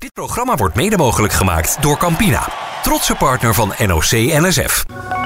Dit programma wordt mede mogelijk gemaakt door Campina, trotse partner van NOC-NSF.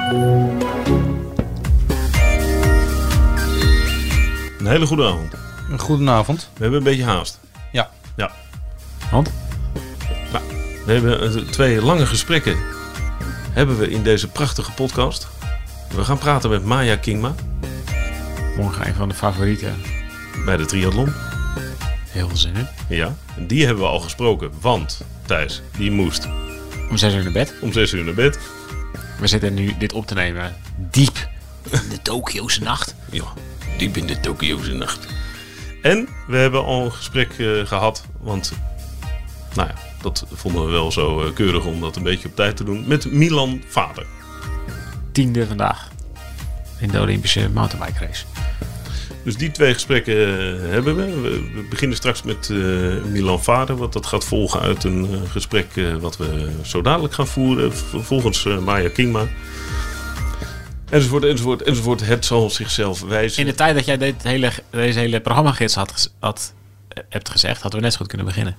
Een hele goede avond. Een goedenavond. We hebben een beetje haast. Ja. Want? Nou, we hebben 2 lange gesprekken hebben we in deze prachtige podcast. We gaan praten met Maya Kingma. Morgen een van de favorieten. Bij de triathlon. Heel veel zin in. Ja, en die hebben we al gesproken. Want Thijs, die moest Om 6 uur naar bed. om 6 uur naar bed. We zitten nu dit op te nemen diep in de Tokio'se nacht. Ja, diep in de Tokio'se nacht. En we hebben al een gesprek gehad. Want, nou ja, dat vonden we wel zo keurig om dat een beetje op tijd te doen. Met Milan Vader. 10e vandaag. In de Olympische mountainbike race. Dus die 2 gesprekken hebben we. We beginnen straks met Milan Vader. Want dat gaat volgen uit een gesprek wat we zo dadelijk gaan voeren. Volgens Maya Kingma. Enzovoort, enzovoort, enzovoort. Het zal zichzelf wijzen. In de tijd dat jij deze hele programmagids hebt gezegd, hadden we net zo goed kunnen beginnen.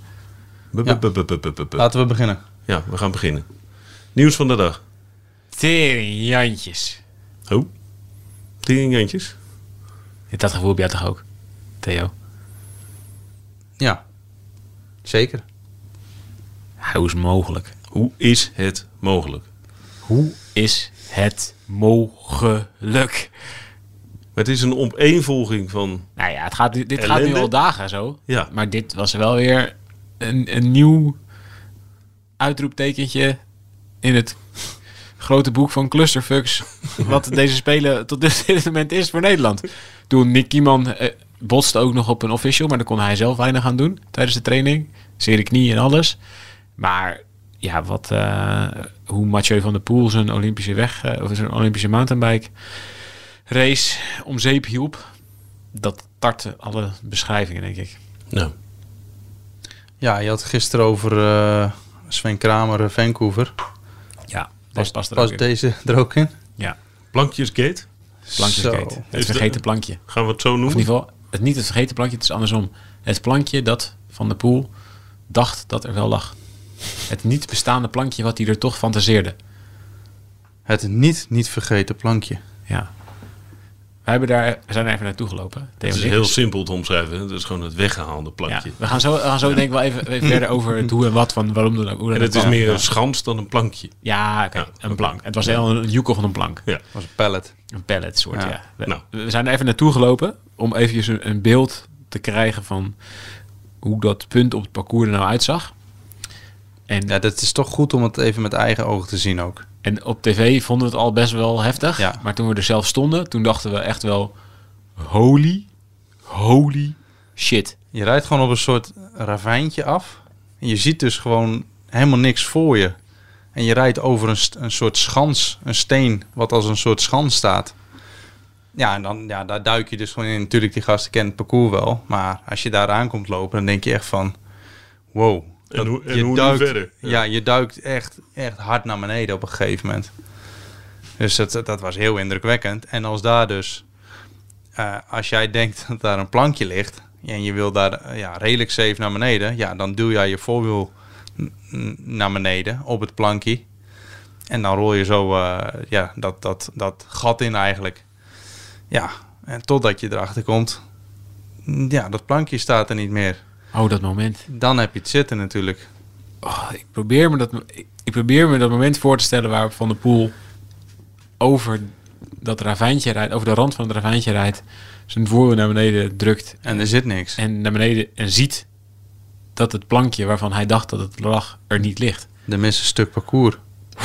Laten we beginnen. Ja, we gaan beginnen. Nieuws van de dag. Teringjantjes. Oh, teringjantjes. Dat gevoel heb jij toch ook, Theo? Ja, zeker. Hoe is het mogelijk? Hoe is het mogelijk? Hoe is het mogelijk? Het is een opeenvolging van... Nou ja, dit gaat nu ellende. al dagen zo. Ja. Maar dit was wel weer een nieuw uitroeptekentje in het grote boek van clusterfucks. Wat deze spelen tot dit moment is voor Nederland. Toen Nick Kieman botste ook nog op een official, maar daar kon hij zelf weinig aan doen tijdens de training. Zere knie en alles. Maar ja, hoe Mathieu van der Poel zijn Olympische mountainbike race om zeep hielp, dat tartte alle beschrijvingen, denk ik. Nou, Ja, je had het gisteren over Sven Kramer, Vancouver. Ja, Past deze er ook in? Ja, plankjesgate. plankjesgate. Zo. Het Is vergeten plankje. Gaan we het zo Of in noemen? ieder geval, niet het vergeten plankje, het is andersom. Het plankje dat Van der Poel dacht dat er wel lag. Het niet bestaande plankje wat hij er toch fantaseerde. Het niet vergeten plankje. Ja. We zijn er even naartoe gelopen. Theo Het is en ik. heel simpel te omschrijven. Het is gewoon het weggehaalde Ja, plankje. we gaan zo denk ik wel even verder over het hoe en wat van waarom dan ook. Hoe dat En het is kwam. meer een schans dan een plankje. Ja, oké, Ja, een oké. plank. Het was heel een joekel van een plank. Ja. Dat was een pallet. Een pallet soort, Ja. ja. We zijn er even naartoe gelopen om even een beeld te krijgen van hoe dat punt op het parcours er nou uitzag. Ja, dat is toch goed om het even met eigen ogen te zien ook. En op tv vonden we het al best wel heftig. Ja. Maar toen we er zelf stonden, toen dachten we echt wel... Holy shit. Je rijdt gewoon op een soort ravijntje af. En je ziet dus gewoon helemaal niks voor je. En je rijdt over een soort schans, een steen, wat als een soort schans staat. Ja, en dan, daar duik je dus gewoon in. Natuurlijk, die gasten kennen het parcours wel. Maar als je daar aankomt lopen, dan denk je echt van... Wow. En hoe nu duikt, verder? Ja, je duikt echt hard naar beneden op een gegeven moment. Dus dat was heel indrukwekkend. En als daar dus... als jij denkt dat daar een plankje ligt... en je wil daar redelijk safe naar beneden... ja, dan duw jij je voorwiel naar beneden op het plankje. En dan rol je zo dat gat in eigenlijk. Ja, en totdat je erachter komt... ja, dat plankje staat er niet meer. Oh, dat moment. Dan heb je het zitten natuurlijk. Oh, ik probeer me dat moment voor te stellen waarop Van der Poel over dat ravijntje rijdt, over de rand van het ravijntje rijdt, zijn voorwiel naar beneden drukt En er zit niks. en naar beneden en ziet dat het plankje waarvan hij dacht dat het lag er niet ligt. Er mist een stuk parcours.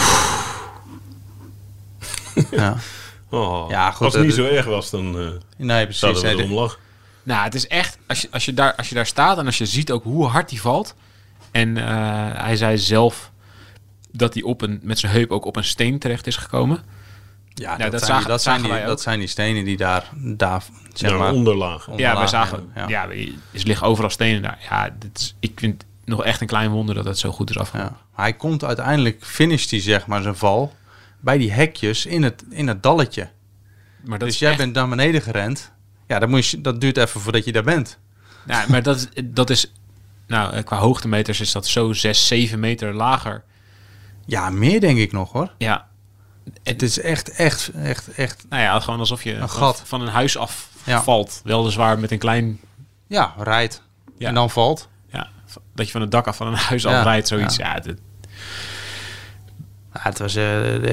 Ja. Oh, Ja, goed, als het niet dat- zo erg was, dan Nee, precies. zouden we Nee, erom lachen. Nou, het is echt, als je daar staat en als je ziet ook hoe hard hij valt. En hij zei zelf dat hij met zijn heup ook op een steen terecht is gekomen. Ja, Nou, dat zagen wij ook. dat zijn die stenen die daar zeg Ja, maar... onderlaag. Onderlaag Ja, wij zagen, hebben, ja. er liggen overal stenen daar. Ja, ik vind het nog echt een klein wonder dat het zo goed is afgelopen. Ja. Hij komt uiteindelijk, finisht hij zeg maar zijn val... bij die hekjes in het dalletje. Maar dat Dus is jij echt- bent naar beneden gerend. Ja, dat duurt even voordat je daar bent. Ja, maar dat is Nou, qua hoogtemeters is dat zo 6, 7 meter lager. Ja, meer denk ik nog hoor. Ja, Het is echt. nou ja, gewoon alsof je Een gat. van een huis af Ja. valt. Weliswaar met een klein... Ja, rijdt. Ja. En dan valt. Ja, dat je van het dak af van een huis Ja. af rijdt, zoiets. Ja. Ja, Ja, het was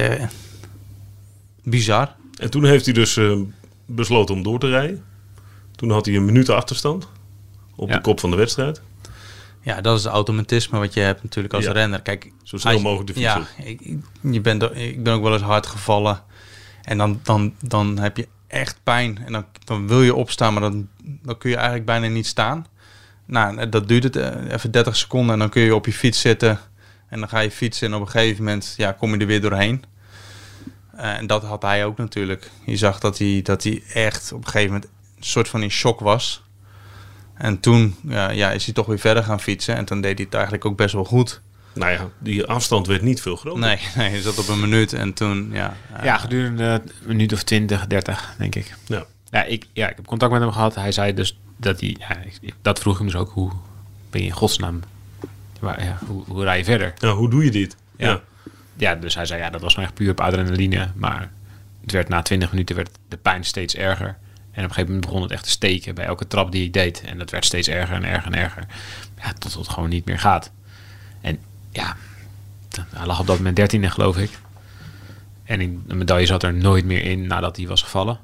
bizar. En toen heeft hij dus besloten om door te rijden. Toen had hij een minuut achterstand op Ja. de kop van de wedstrijd. Ja, dat is het automatisme wat je hebt natuurlijk als Ja. renner. Kijk, Zo snel als je- mogelijk de fiets Ja, op. ik ben ook wel eens hard gevallen. En dan heb je echt pijn. En dan wil je opstaan, maar dan kun je eigenlijk bijna niet staan. Nou, dat duurt het even 30 seconden en dan kun je op je fiets zitten. En dan ga je fietsen en op een gegeven moment kom je er weer doorheen. En dat had hij ook natuurlijk. Je zag dat hij echt op een gegeven moment een soort van in shock was. En toen is hij toch weer verder gaan fietsen. En toen deed hij het eigenlijk ook best wel goed. Nou ja, die afstand werd niet veel groter. Nee, hij zat op een minuut en toen, ja, gedurende een minuut of 20, 30, denk ik. Ja. Ik heb contact met hem gehad. Hij zei dus dat hij... Ja, dat vroeg ik hem dus ook. Hoe ben je in godsnaam... Hoe rij je verder? Nou, hoe doe je dit? Ja. Ja, dus hij zei, dat was nou echt puur op adrenaline. Maar het werd na 20 minuten werd de pijn steeds erger. En op een gegeven moment begon het echt te steken bij elke trap die ik deed. En dat werd steeds erger en erger en erger. Ja, tot het gewoon niet meer gaat. En ja, hij lag op dat moment 13e, geloof ik. En de medaille zat er nooit meer in nadat hij was gevallen.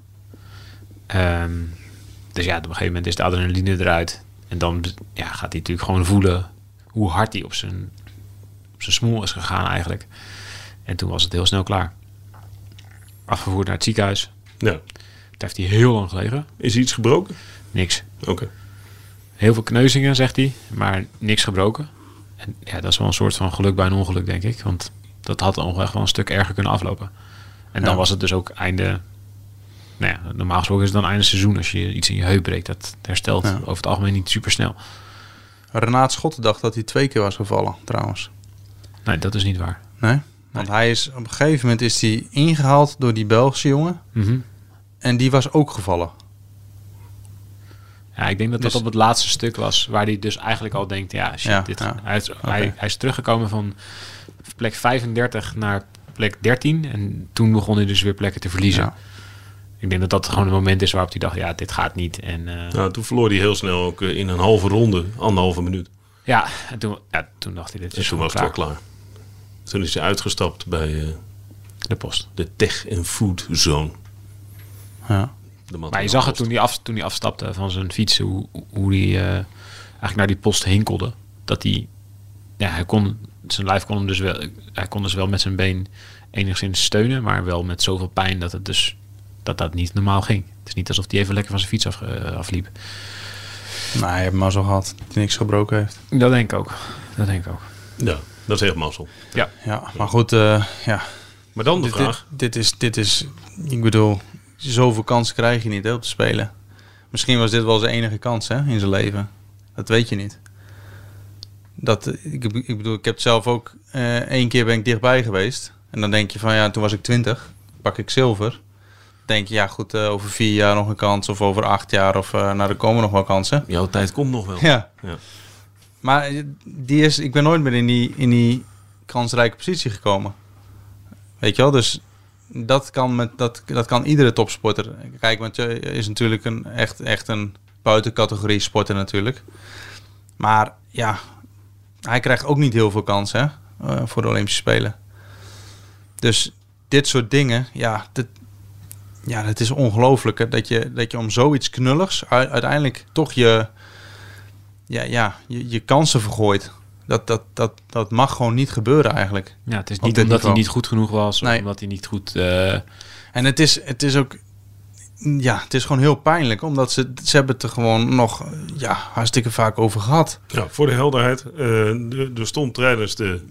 Dus ja, op een gegeven moment is de adrenaline eruit. En dan gaat hij natuurlijk gewoon voelen hoe hard hij op zijn smoel is gegaan eigenlijk. En toen was het heel snel klaar. Afgevoerd naar het ziekenhuis. Ja. Daar heeft hij heel lang gelegen. Is iets gebroken? Niks. Oké. Heel veel kneuzingen, zegt hij, maar niks gebroken. En ja, dat is wel een soort van geluk bij een ongeluk, denk ik. Want dat had echt wel een stuk erger kunnen aflopen. En dan was het dus ook einde... Nou ja, normaal gesproken is het dan einde seizoen als je iets in je heup breekt. Dat herstelt over het algemeen niet super snel. Renaat Schotten dacht dat hij 2 keer was gevallen, trouwens. Nee, dat is niet waar. Nee? Want hij is op een gegeven moment is hij ingehaald door die Belgische jongen. Mm-hmm. En die was ook gevallen. Ja, ik denk dat dat Dus- op het laatste stuk was, waar hij dus eigenlijk al denkt, hij is teruggekomen van plek 35 naar plek 13 en toen begon hij dus weer plekken te verliezen. Ja. Ik denk dat dat gewoon het moment is waarop hij dacht, dit gaat niet. En Nou, toen verloor hij heel snel ook in een halve ronde, 1,5 minuut. en toen dacht hij, dit En is toen was het wel klaar. Toen is hij uitgestapt bij de post. de Tech and Food Zone. Ja. Maar je zag het toen hij afstapte van zijn fiets, hoe hij eigenlijk naar die post hinkelde. Dat hij, zijn lijf kon hem dus wel, hij kon dus wel met zijn been enigszins steunen, maar wel met zoveel pijn dat het dus dat niet normaal ging. Het is niet alsof hij even lekker van zijn fiets afliep. Nou, hij heeft maar zo gehad dat hij niks gebroken heeft. Dat denk ik ook. Ja, dat is echt mazzel. Ja, maar goed, Maar dan de vraag. Dit is, ik bedoel, zoveel kansen krijg je niet op te spelen. Misschien was dit wel zijn enige kans in zijn leven. Dat weet je niet. Ik bedoel, ik heb het zelf ook 1 keer ben ik dichtbij geweest. En dan denk je van toen was ik 20, pak ik zilver. Denk je, over 4 jaar nog een kans of over 8 jaar of er komen nog wel kansen. Jouw tijd komt nog wel. Ja. Ja. Maar ik ben nooit meer in die kansrijke positie gekomen. Weet je wel, dus dat kan iedere topsporter. Kijk, want je is natuurlijk echt een buitencategorie sporter natuurlijk. Maar ja, hij krijgt ook niet heel veel kansen voor de Olympische Spelen. Dus dit soort dingen, het is ongelooflijk hè, dat je om zoiets knulligs uiteindelijk toch je kansen vergooit. Dat mag gewoon niet gebeuren eigenlijk. Ja, het is Op niet dit omdat hij niveau. niet goed genoeg was, Nee. of omdat hij niet goed... En het is ook... Ja, het is gewoon heel pijnlijk. Omdat ze hebben het er gewoon nog hartstikke vaak over gehad. Ja, voor de helderheid. Er stond tijdens de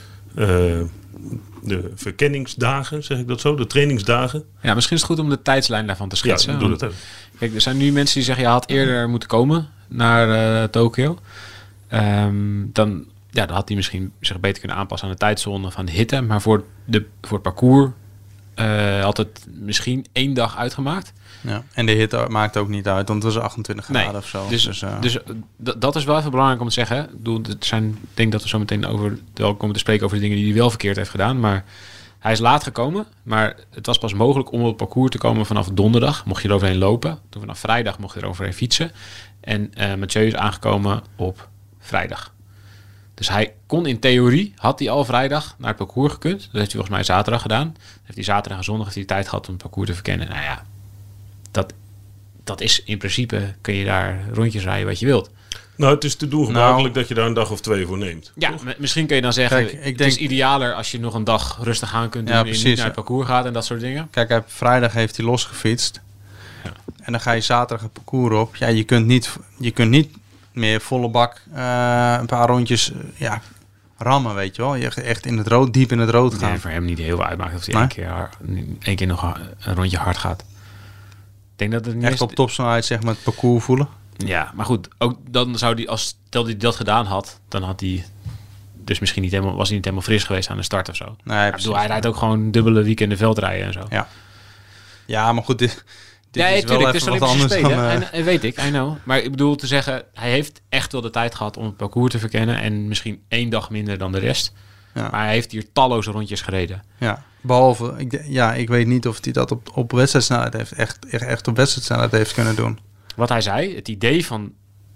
verkenningsdagen, zeg ik dat zo, de trainingsdagen. Ja, misschien is het goed om de tijdslijn daarvan te schetsen. Ja, doe Want- dat even. Kijk, er zijn nu mensen die zeggen, je had eerder moeten komen naar Tokio. Dan had hij misschien zich beter kunnen aanpassen aan de tijdzone van de hitte. Maar voor het parcours had het misschien 1 dag uitgemaakt. Ja. En de hitte maakt ook niet uit, want het was 28 graden of zo. Dus dat is wel even belangrijk om te zeggen. Ik bedoel, ik denk dat we zo meteen komen te spreken over de dingen die hij wel verkeerd heeft gedaan. Maar hij is laat gekomen. Maar het was pas mogelijk om op het parcours te komen vanaf donderdag. Mocht je er overheen lopen. Toen vanaf vrijdag mocht je er overheen fietsen. En Mathieu is aangekomen op vrijdag. Dus hij kon in theorie, had hij al vrijdag naar het parcours gekund. Dat heeft hij volgens mij zaterdag gedaan. Heeft hij zaterdag en zondag heeft hij tijd gehad om het parcours te verkennen. Nou ja, dat is in principe, kun je daar rondjes rijden wat je wilt. Nou, het is te doen gebruikelijk dat je daar een dag of 2 voor neemt. Ja, misschien kun je dan zeggen, Kijk, het is idealer als je nog een dag rustig aan kunt doen en niet naar het parcours gaat en dat soort dingen. Kijk, vrijdag heeft hij losgefietst. Ja. En dan ga je zaterdag het parcours op. Ja, je kunt niet meer volle bak een paar rondjes rammen, weet je wel. Je echt in het rood, diep in het rood gaan. Ja, voor hem niet heel veel uitmaakt of hij één keer nog een rondje hard gaat. Ik denk dat het niet echt op topsnelheid, zeg maar, het parcours voelen. Ja, maar goed, ook dan zou hij, stel hij dat gedaan had, dan had hij dus misschien was hij niet helemaal fris geweest aan de start of zo. Nee, hij rijdt ook gewoon dubbele weekenden veldrijden en zo. Ja, maar goed, dit is wel tuurlijk, even wat anders spelen, en weet ik, I know. Maar ik bedoel te zeggen, hij heeft echt wel de tijd gehad om het parcours te verkennen en misschien 1 dag minder dan de rest. Ja. Maar hij heeft hier talloze rondjes gereden. Ja, behalve, ik weet niet of hij dat op wedstrijdsnelheid heeft, echt op wedstrijdsnelheid heeft kunnen doen. Wat hij zei, het idee van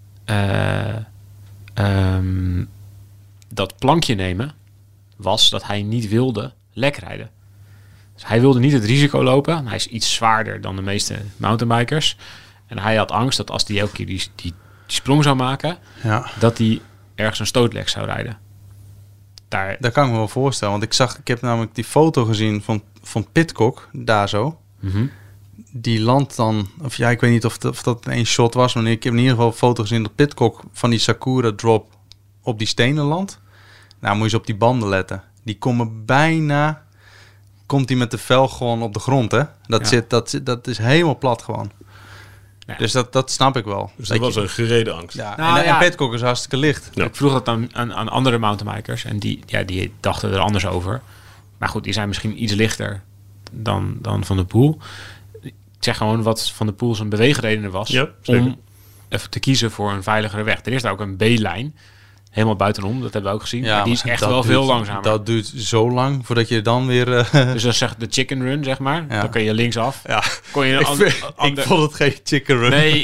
dat plankje nemen, was dat hij niet wilde lek rijden. Dus hij wilde niet het risico lopen. Hij is iets zwaarder dan de meeste mountainbikers. En hij had angst dat als hij elke keer die sprong zou maken, dat hij ergens een stootlek zou rijden. Dat kan ik me wel voorstellen. Want ik heb namelijk die foto gezien van Pidcock, daar zo. Mm-hmm. Die landt dan, ik weet niet of dat één shot was, maar ik heb in ieder geval een foto gezien dat Pidcock van die Sakura drop op die stenen landt. Nou, moet je eens op die banden letten. Die komt hij met de velg gewoon op de grond, hè? Dat is helemaal plat gewoon. Ja. Dus dat snap ik wel. Dus dat was een gereden angst. Ja, en Pidcock is hartstikke licht. Ja. Ik vroeg dat aan andere mountainbikers en die dachten er anders over. Maar goed, die zijn misschien iets lichter dan Van der Poel. Ik zeg gewoon wat Van der Poel zijn beweegreden was om even te kiezen voor een veiligere weg. Er is daar ook een B-lijn, helemaal buitenom, dat hebben we ook gezien. Ja, maar die is echt wel veel langzamer. Dat duurt zo lang voordat je dan weer... Dus dat zegt de chicken run, zeg maar. Ja. Dan kun je linksaf. Ja. Ik vond het geen chicken run. Nee.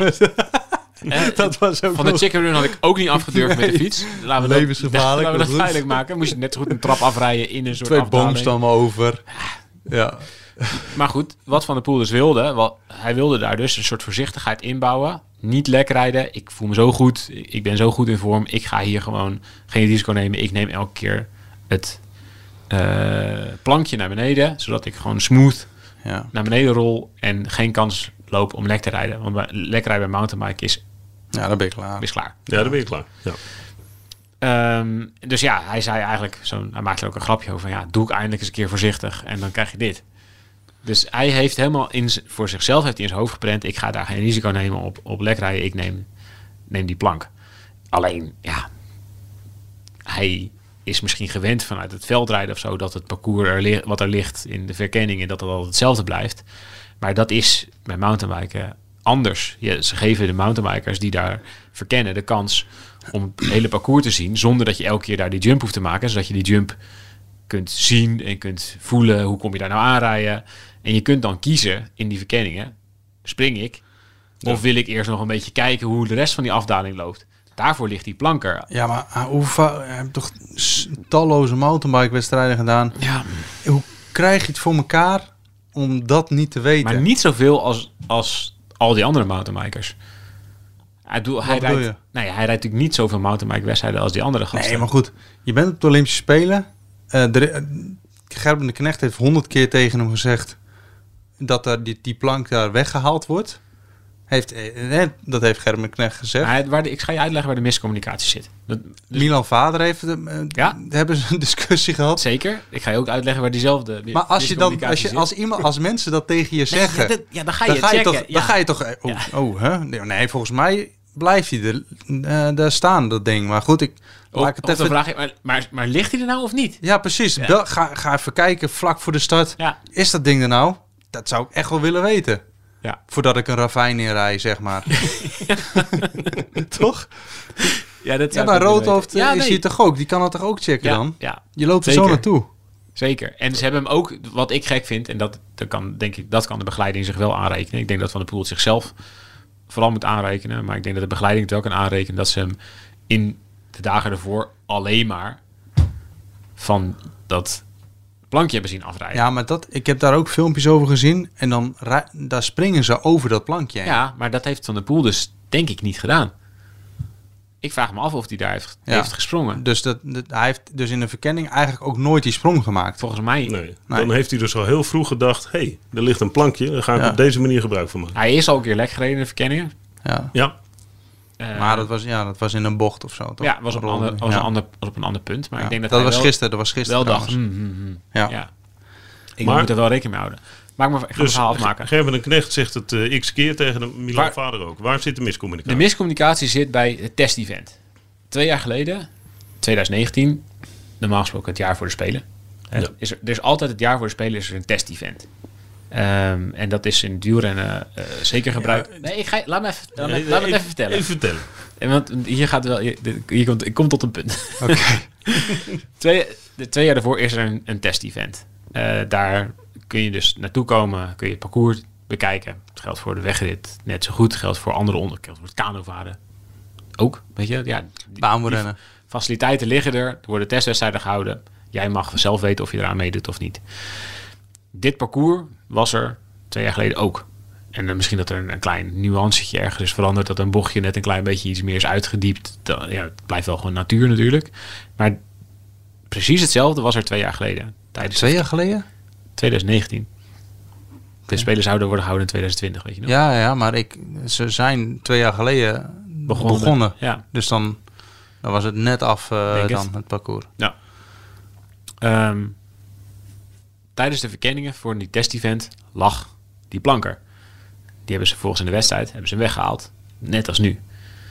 Dat was ook van de chicken run had ik ook niet afgedurfd met de fiets. Laten we dat veilig maken. Moest je net zo goed een trap afrijden in een soort 2 afdaling. 2 boomstammen over. Ja. Maar goed, wat Van der Poel dus wilde, hij wilde daar dus een soort voorzichtigheid inbouwen. Niet lek rijden. Ik voel me zo goed. Ik ben zo goed in vorm. Ik ga hier gewoon geen risico nemen. Ik neem elke keer het plankje naar beneden, zodat ik gewoon smooth naar beneden rol en geen kans loop om lek te rijden. Want lek rijden bij mountainbike is... Ja, dan ben je klaar. Ja, dan ben je klaar. Ja. Dus ja, hij zei eigenlijk, hij maakte er ook een grapje over. Ja, doe ik eindelijk eens een keer voorzichtig en dan krijg je dit. Dus hij heeft helemaal voor zichzelf heeft hij in zijn hoofd geprent. Ik ga daar geen risico nemen op lek rijden. Ik neem die plank. Alleen, ja, hij is misschien gewend vanuit het veldrijden of zo, dat het parcours wat er ligt in de verkenningen, dat het altijd hetzelfde blijft. Maar dat is bij mountainbiken anders. Ze geven de mountainbikers die daar verkennen de kans om het hele parcours te zien, zonder dat je elke keer daar die jump hoeft te maken, zodat je die jump kunt zien en kunt voelen, hoe kom je daar nou aanrijden. En je kunt dan kiezen in die verkenningen, spring ik, of wil ik eerst nog een beetje kijken hoe de rest van die afdaling loopt. Daarvoor ligt die planker. Ja, maar je hebt toch talloze mountainbike-wedstrijden gedaan. Ja. Hoe krijg je het voor elkaar om dat niet te weten? Maar niet zoveel als al die andere mountainbikers. Hij rijdt natuurlijk niet zoveel mountainbike-wedstrijden als die andere gasten. Nee, maar goed. Je bent op de Olympische Spelen. Gerben de Knecht heeft 100 keer tegen hem gezegd dat er die plank daar weggehaald wordt. Dat heeft Gerben de Knecht gezegd. Ik ga je uitleggen waar de miscommunicatie zit. Milan Vader heeft hebben ze een discussie gehad. Zeker. Ik ga je ook uitleggen waar diezelfde miscommunicatie zit. Als mensen dat tegen je zeggen, dan ga je checken. Dan ga je toch. Nee, volgens mij blijft hij daar staan, dat ding. Maar goed, laat ik het even... vraag ik, maar ligt hij er nou of niet? Ja, precies. Ja. Ga even kijken, vlak voor de start. Ja. Is dat ding er nou? Dat zou ik echt wel willen weten. Ja. Voordat ik een ravijn inrij, zeg maar. Toch? Ja, dat Ja, maar Roodhoofd is nee. hier toch ook? Die kan het toch ook checken dan? Ja, Je loopt er Zeker. zo naartoe. zeker. En ze hebben hem ook, wat ik gek vind, en dat kan de begeleiding zich wel aanrekenen. Ik denk dat Van der Poel het zichzelf vooral moet aanrekenen. Maar ik denk dat de begeleiding het wel kan aanrekenen dat ze hem in de dagen ervoor alleen maar van dat plankje hebben zien afrijden. Ja, maar ik heb daar ook filmpjes over gezien. En dan daar springen ze over dat plankje heen. Ja, maar dat heeft Van der Poel dus denk ik niet gedaan. Ik vraag me af of hij daar heeft gesprongen. Dus hij heeft dus in de verkenning eigenlijk ook nooit die sprong gemaakt. Volgens mij, Nee. Dan heeft hij dus al heel vroeg gedacht... hé, er ligt een plankje, daar ga ik op deze manier gebruik van maken. hij is al een keer lek gereden in de verkenningen. Ja. Ja, Maar dat was in een bocht of zo, toch? Ja, was op een ander punt. Maar Ja. ik denk dat dat hij was wel, gisteren. Dat was gisteren wel dacht, trouwens. ja. Ja. Ik Maar- moet er wel rekening mee houden. Ik ga mijn verhaal afmaken. Gerben de Knecht zegt het x keer tegen de Milan Waar- Vader ook. Waar zit de De miscommunicatie? miscommunicatie zit bij het test-event. 2 jaar geleden, 2019, normaal gesproken het jaar voor de Spelen. Ja. Er is altijd het jaar voor de Spelen is er een test-event. En dat is in het wielrennen zeker gebruikt. Laat me het even vertellen. Even vertellen. En want hier gaat wel, ik kom tot een punt. Oké. 2 jaar daarvoor is er een test-event. Daar kun je dus naartoe komen, kun je het parcours bekijken. Het geldt voor de wegrit net zo goed. Het geldt voor andere geldt voor het kanovaren ook. Weet je, ja, Baanrennen. faciliteiten liggen er worden testwedstrijden gehouden. Jij mag zelf weten of je eraan meedoet of niet. Dit parcours was er 2 jaar geleden ook. En misschien dat er een klein nuancetje ergens is veranderd. Dat een bochtje net een klein beetje iets meer is uitgediept. Het blijft wel gewoon natuur natuurlijk. Maar precies hetzelfde was er 2 jaar geleden. Tijdens 2 jaar geleden? 2019. De Spelen zouden worden gehouden in 2020, weet je nog? Ja, maar ze zijn 2 jaar geleden begonnen. Ja. Dus dan was het net af Denk dan het parcours. Ja. Tijdens de verkenningen voor die test-event lag die planker. Die hebben ze vervolgens in de wedstrijd hem weggehaald. Net als nu.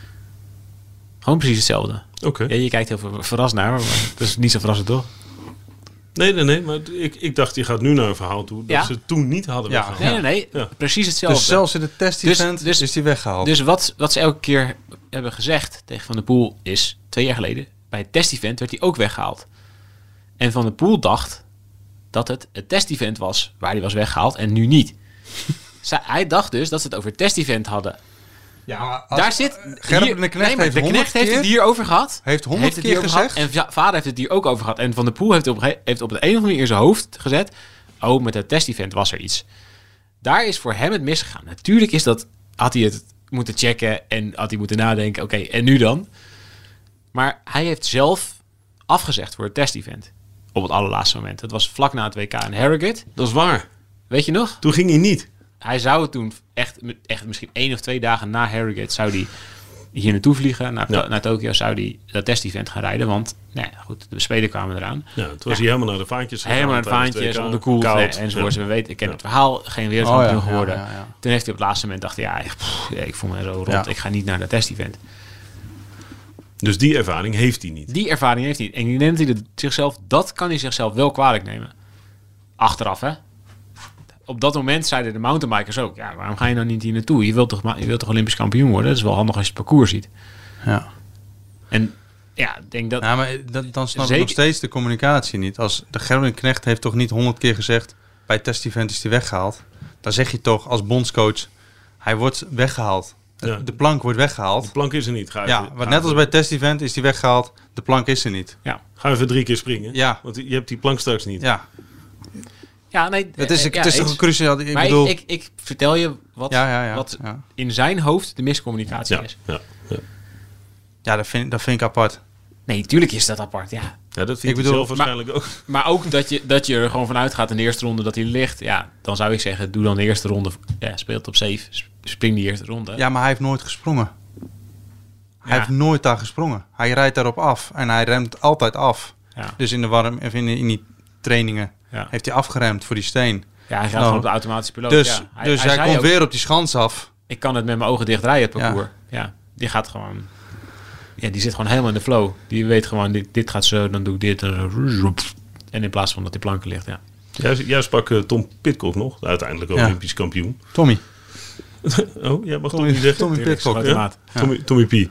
Gewoon precies hetzelfde. Oké. Ja, je kijkt heel verrast naar, maar dat is niet zo verrassend, toch? Nee, maar ik dacht, je gaat nu naar een verhaal toe... dat Ja. ze het toen niet hadden Ja. weggehaald. Nee. Ja. Precies hetzelfde. Dus zelfs in het test-event Dus- is die weggehaald. Dus wat ze elke keer hebben gezegd tegen Van der Poel is... 2 jaar geleden, bij het test-event werd hij ook weggehaald. En Van der Poel dacht dat het test-event was waar hij was weggehaald en nu niet. Hij dacht dus dat ze het over het test-event hadden. ja, maar Daar zit... Gerben de Knecht heeft de 100 Knecht heeft keer- het hier over gehad. heeft 100 het keer hier over gehad. gezegd. En vader heeft het hier ook over gehad. En Van der Poel heeft op het een of andere manier in zijn hoofd gezet... Oh, met het test-event was er iets. Daar is voor hem het misgegaan. Natuurlijk had hij het moeten checken en had hij moeten nadenken... Oké, en nu dan? Maar hij heeft zelf afgezegd voor het test-event. Op het allerlaatste moment. Het was vlak na het WK in Harrogate. Dat is waar. Weet je nog? Toen ging hij niet. Hij zou toen echt misschien 1 of 2 dagen na Harrogate... zou hij hier naartoe vliegen, naar Tokio... zou hij dat test-event gaan rijden. Want, goed, de Spelen kwamen eraan. Ja, toen was hij helemaal naar de vaantjes gegaan. Helemaal naar de tijdens vaantjes, WK. onderkoeld Koud. enzovoort. Ja. We weten, ik ken het verhaal, geen wereldkampioen geworden. Ja. Toen heeft hij op het laatste moment dacht, ik voel me zo rond, Ja. ik ga niet naar dat test-event. Dus die ervaring heeft hij niet. Die ervaring heeft hij. En ik denk dat dat kan hij zichzelf wel kwalijk nemen. Achteraf, hè. Op dat moment zeiden de mountainbikers ook, ja, waarom ga je nou niet hier naartoe? Je wilt toch Olympisch kampioen worden? Dat is wel handig als je het parcours ziet. Ja. En ja, ik denk dat... Ja, maar dan snap ik Zeker. nog steeds de communicatie niet. Als de Gerben de Knecht heeft toch niet 100 keer gezegd... bij het test-event is hij weggehaald. Dan zeg je toch als bondscoach... hij wordt weggehaald. Ja. De plank wordt weggehaald. De plank is er niet. Ja, maar net als bij het test-event is hij weggehaald. De plank is er niet. Ja. Ga even 3 keer springen. Ja. Want je hebt die plank straks niet. Ja, Ja, nee, het is toch eens. een cruciaal... Ik Maar bedoel... ik vertel je wat, Ja. wat Ja. in zijn hoofd de miscommunicatie is. Ja, dat vind ik apart. Nee, tuurlijk is dat apart, ja. Ja, dat vind Ik ik bedoel, zelf waarschijnlijk ook. Maar ook dat je er gewoon vanuit gaat in de eerste ronde dat hij ligt. Ja, dan zou ik zeggen, doe dan de eerste ronde. Ja, speelt op safe. Spring die eerste ronde. Ja, maar hij heeft nooit gesprongen. Hij Ja. heeft nooit daar gesprongen. Hij rijdt daarop af. En hij remt altijd af. Ja. Dus in de warm... of in die trainingen... Ja. heeft hij afgeremd voor die steen. Ja, hij gaat Nou, gewoon op de automatische piloot. Dus, ja. hij zei komt ook, weer op die schans af. ik kan het met mijn ogen dicht rijden, het parcours. Ja. die gaat gewoon... Ja, die zit gewoon helemaal in de flow. Die weet gewoon, dit gaat zo, dan doe ik dit. En in plaats van dat die planken ligt, ja. Jij sprak Tom Pidcock nog, de uiteindelijk Olympisch kampioen. Tommy. Oh, jij mag Tommy zeggen? Tommy Pidcock. Ja? Tommy P.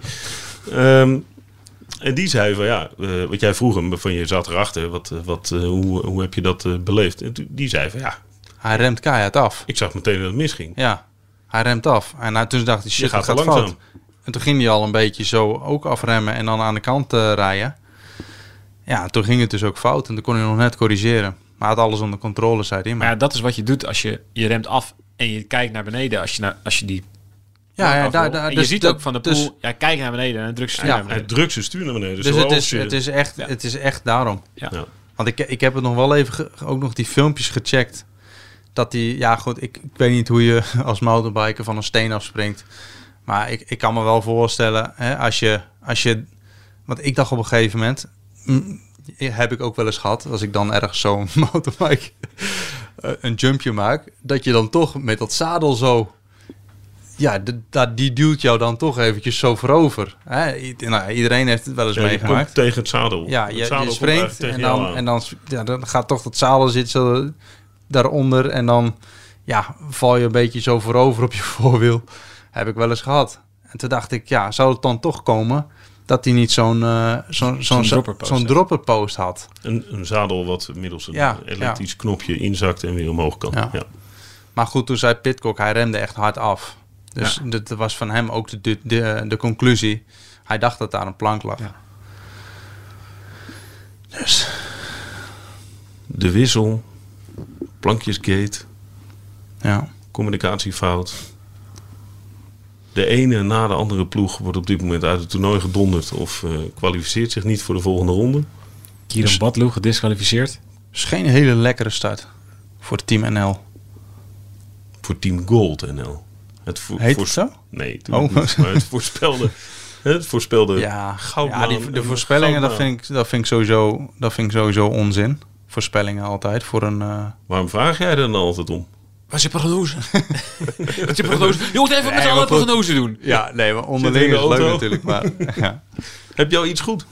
En die zei van wat jij vroeg hem, van je zat erachter, hoe heb je dat beleefd? En die zei van Hij remt keihard af. ik zag meteen dat het misging. Ja, hij remt af. En toen dacht hij, shit, gaat het te gaat langzaam. fout. En toen ging hij al een beetje zo ook afremmen en dan aan de kant rijden. Ja, toen ging het dus ook fout en toen kon hij nog net corrigeren. Maar hij had alles onder controle, zei hij. Maar ja, dat is wat je doet als je remt af en je kijkt naar beneden. Als je die... Ja, en je ziet ook van de pool, kijk naar beneden en druk stuur naar beneden. Hij drukt zijn stuur naar beneden. Dus het is echt daarom. Ja. Ja. Want ik heb het nog wel even, ook nog die filmpjes gecheckt. Dat die, ja goed, ik weet niet hoe je als mountainbiker van een steen afspringt. Maar ik kan me wel voorstellen, hè, als je... Want ik dacht op een gegeven moment... heb ik ook wel eens gehad, als ik dan ergens zo'n mountainbike een jumpje maak, dat je dan toch met dat zadel zo... Ja, die duwt jou dan toch eventjes zo voorover. Hè? Iedereen heeft het wel eens Je meegemaakt. komt tegen het zadel. Ja, Het je zadel komt springt eigenlijk tegen en jou dan, dan gaat toch dat zadel zit zo daaronder en dan val je een beetje zo voorover op je voorwiel. Heb ik wel eens gehad. En toen dacht ik, zou het dan toch komen dat hij niet zo'n dropperpost had. Een zadel wat middels een Ja, elektrisch knopje inzakt en weer omhoog kan. Ja. Ja. Maar goed, toen zei Pidcock, hij remde echt hard af. Dus dat was van hem ook de conclusie. Hij dacht dat daar een plank lag. Ja. Dus. De wissel, plankjesgate, Ja. communicatiefout. De ene na de andere ploeg wordt op dit moment uit het toernooi gedonderd of kwalificeert zich niet voor de volgende ronde. Kieran Badloe gedisqualificeerd. Dus geen hele lekkere start voor Team NL. Voor Team Gold NL. Heet het zo? Nee, natuurlijk niet, maar het voorspelde goudbaan. De voorspellingen, dat vind ik sowieso onzin. Voorspellingen altijd voor een... Waarom vraag jij er dan altijd om? Wat is je prognose? Wat is je prognose? Je moet even met z'n allen prognose doen. Ja, nee, maar onderling is het leuk natuurlijk. Maar, ja. Heb je al iets goed?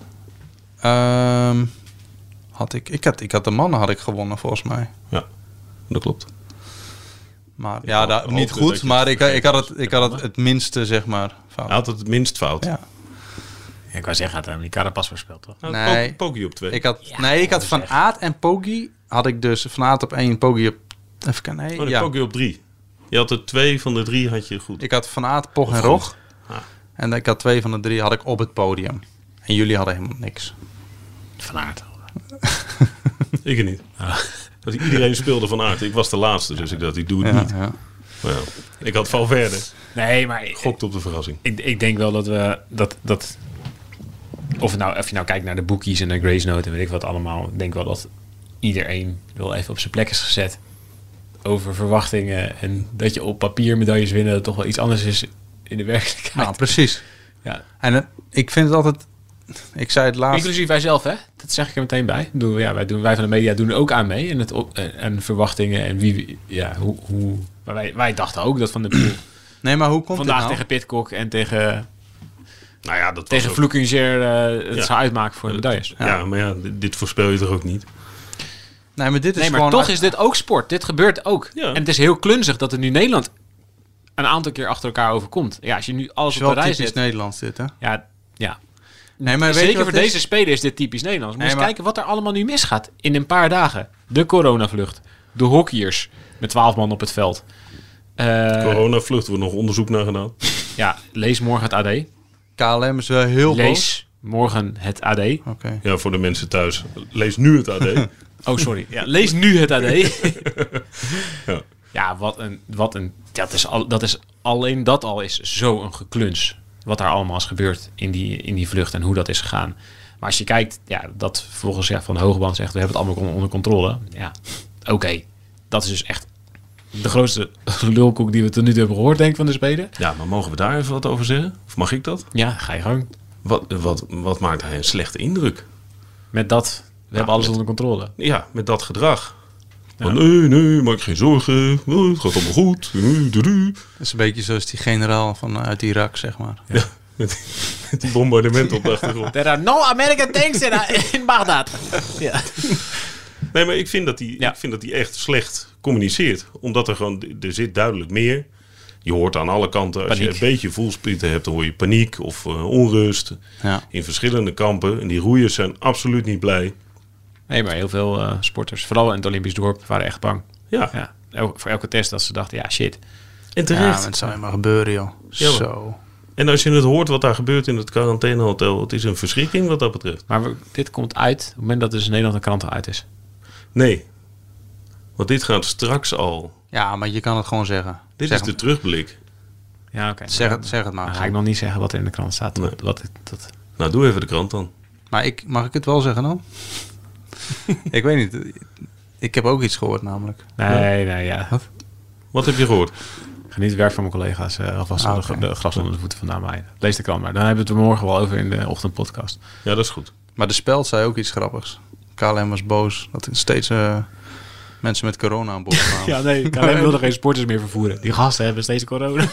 Ik had de mannen had ik gewonnen volgens mij. Ja, dat klopt. Maar dat niet goed, je maar het ik had het minste, zeg maar, fout. Hij had het minst fout. Ja. Ja, ik wou zeggen, had hij die Carapaz voorspeld, toch? Nou, Nee. Poggi op 2. Ik had Van Aert en Poggi had ik dus Van Aert op 1, Poggi op... Even kijken, Poggi op 3. Je had er 2 van de 3 had je goed. Ik had Van Aert, Pog en Of Rog. goed. Ah. En ik had 2 van de 3 had ik op het podium. En jullie hadden helemaal niks. Van Aert. Ik er niet. Want iedereen speelde Van Aert. Ik was de laatste, dus ik dacht, ik doe het niet. Ja. Maar ja, ik had Valverde. Nee, maar Gokt op de verrassing. ik denk wel dat we... Of je nou kijkt naar de bookies en naar Grace Note en weet ik wat allemaal. Ik denk wel dat iedereen wel even op zijn plek is gezet. Over verwachtingen. En dat je op papier medailles winnen dat toch wel iets anders is in de werkelijkheid. Nou, precies. Ja. En ik vind het altijd... Ik zei het laatst... Inclusief wij zelf, hè? Dat zeg ik er meteen bij. Wij van de media doen er ook aan mee. En verwachtingen en wie... Ja, hoe maar wij dachten ook dat Van de Poel Nee, maar hoe komt vandaag het nou? tegen Pidcock en tegen Nou ja, dat tegen was ook... Vloekinger het Ja. zou uitmaken voor de medailles. Ja, maar ja, dit voorspel je toch ook niet? Nee, maar dit is Nee, maar gewoon... toch is dit ook sport. Dit gebeurt ook. Ja. En het is heel klunzig dat er nu Nederland een aantal keer achter elkaar overkomt. Ja, als je nu alles is op de wel rij typisch zet. Nederlands dit, hè? Ja. Nee, maar weet je Zeker wat voor het is? deze spelen is dit typisch Nederlands. Maar Nee, eens maar- kijken wat er allemaal nu misgaat in een paar dagen. De coronavlucht. De hockeyers met 12 man op het veld. Coronavlucht, wordt nog onderzoek naar gedaan. Ja, lees morgen het AD. KLM is wel heel boos. Lees morgen het AD. Oké. Ja, voor de mensen thuis. Lees nu het AD. Oh, sorry. Ja, lees nu het AD. Ja. Ja, wat een dat is alleen dat al is zo een gekluns. Wat daar allemaal is gebeurd in die vlucht en hoe dat is gegaan. Maar als je kijkt, ja, dat volgens Van de Hogeband zegt, we hebben het allemaal onder controle. Ja, oké. Dat is dus echt de grootste lulkoek die we tot nu toe hebben gehoord, denk ik, van de Spelen. Ja, maar mogen we daar even wat over zeggen? Of mag ik dat? Ja, ga je gang. Wat maakt hij een slechte indruk? Met dat, we hebben alles onder controle. Ja, met dat gedrag. Van, nee, maak je geen zorgen. Het gaat allemaal goed. Dat is een beetje zoals die generaal uit Irak, zeg maar. Ja, met die bombardementen op de achtergrond. There are no American tanks in Baghdad. Ja. Nee, maar ik vind dat hij echt slecht communiceert. Omdat er zit duidelijk meer. Je hoort aan alle kanten, als je een beetje voelsprieten hebt, dan hoor je paniek of onrust. Ja. In verschillende kampen. En die roeiers zijn absoluut niet blij. Nee, maar heel veel sporters, vooral in het Olympisch dorp, waren echt bang. Ja. Voor elke test dat ze dachten, ja, shit. En terecht. Ja, het zou maar gebeuren, joh. Ja, Zo. En als je het hoort wat daar gebeurt in het quarantainehotel, het is een verschrikking wat dat betreft. Maar dit komt uit op het moment dat dus in Nederland een krant eruit is. Nee. Want dit gaat straks al. Ja, maar je kan het gewoon zeggen. Dit is de terugblik. Ja, oké. Zeg het maar. Dan ga ik nog niet zeggen wat er in de krant staat. Nee. Nou, doe even de krant dan. Maar mag ik het wel zeggen dan? Ik weet niet. Ik heb ook iets gehoord namelijk. Nee, ja. Wat heb je gehoord? Ik ga niet het werk van mijn collega's alvast Okay. de gras onder de voeten vandaan maaien. Lees de krant maar. Dan hebben we het er morgen wel over in de ochtendpodcast. Ja, dat is goed. Maar de Speld zei ook iets grappigs. KLM was boos dat er steeds mensen met corona aan boord kwamen. Ja, nee. KLM wilde geen sporters meer vervoeren. Die gasten hebben steeds corona.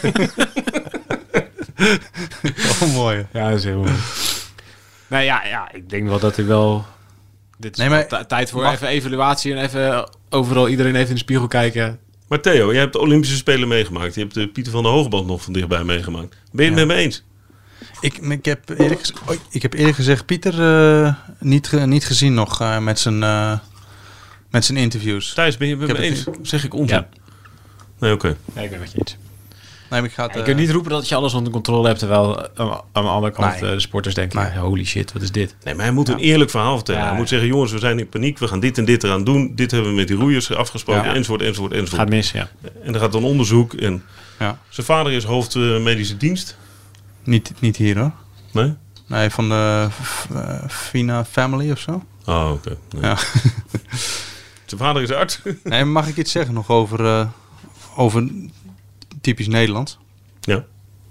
Oh, mooi. Ja, dat is heel mooi. Nou ja, ik denk wel dat er wel... Dit is tijd voor even evaluatie en even overal iedereen even in de spiegel kijken. Maar Theo, jij hebt de Olympische Spelen meegemaakt. Je hebt Pieter van der Hoogband nog van dichtbij meegemaakt. Ben je het met me eens? Ik heb eerlijk gezegd Pieter niet gezien nog met zijn interviews. Thijs, ben je het met me eens? Zeg ik onzin? Ja. Nee, oké. Nee, ik ben met je eens. Nee, maar Je kunt niet roepen dat je alles onder controle hebt, terwijl aan de andere kant Nee. de sporters denken, Nee. holy shit, wat is dit? Nee, maar hij moet een eerlijk verhaal vertellen. Ja. Hij moet zeggen, jongens, we zijn in paniek. We gaan dit en dit eraan doen. Dit hebben we met die roeiers afgesproken. Ja. Enzovoort. Gaat mis, ja. En er gaat dan onderzoek. En Ja. zijn vader is hoofd medische dienst. Niet hier hoor. Nee? Nee, van de Fina Family of zo. Oh, oké. Nee. Ja. Zijn vader is arts. Nee, mag ik iets zeggen nog over typisch Nederland? Ja.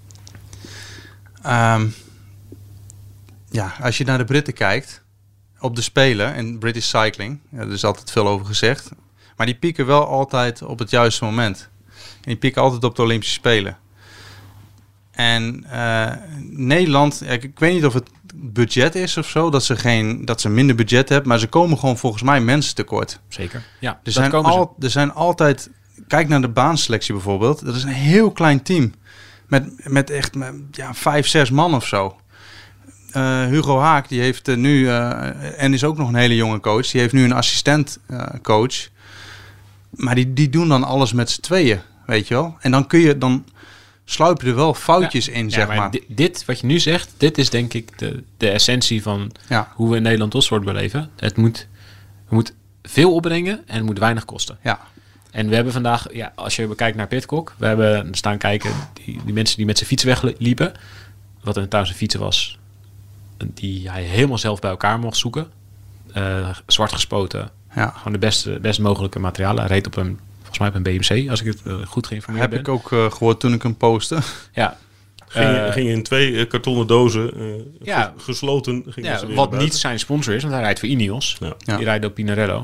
Ja, als je naar de Britten kijkt, op de Spelen en British Cycling, er is altijd veel over gezegd, maar die pieken wel altijd op het juiste moment. En die pieken altijd op de Olympische Spelen. En Nederland, ik weet niet of het budget is of zo, dat ze minder budget hebben, maar ze komen gewoon volgens mij mensen tekort. Zeker. Ja, Er zijn altijd, kijk naar de baanselectie bijvoorbeeld, dat is een heel klein team. Met echt 5-6 man of zo. Hugo Haak, die heeft nu, en is ook nog een hele jonge coach, die heeft nu een assistent coach. Maar die doen dan alles met z'n tweeën, weet je wel. En dan sluipen er wel foutjes in, zeg maar. Dit, wat je nu zegt, dit is denk ik de essentie van hoe we in Nederland topsport beleven. Het moet veel opbrengen en het moet weinig kosten. Ja. En we hebben vandaag, als je kijkt naar Pidcock, we hebben staan kijken, die mensen die met zijn fiets wegliepen, wat een trouwens een fietser was, die hij helemaal zelf bij elkaar mocht zoeken. Zwart gespoten. Ja. Gewoon de best mogelijke materialen. Hij reed volgens mij op een BMC, als ik het goed geïnformeerd ben. Heb ik ook gehoord toen ik hem postte. Ja. Ging in 2 kartonnen dozen gesloten. Wat niet zijn sponsor is, want hij rijdt voor Ineos. Ja. Die rijdt op Pinarello.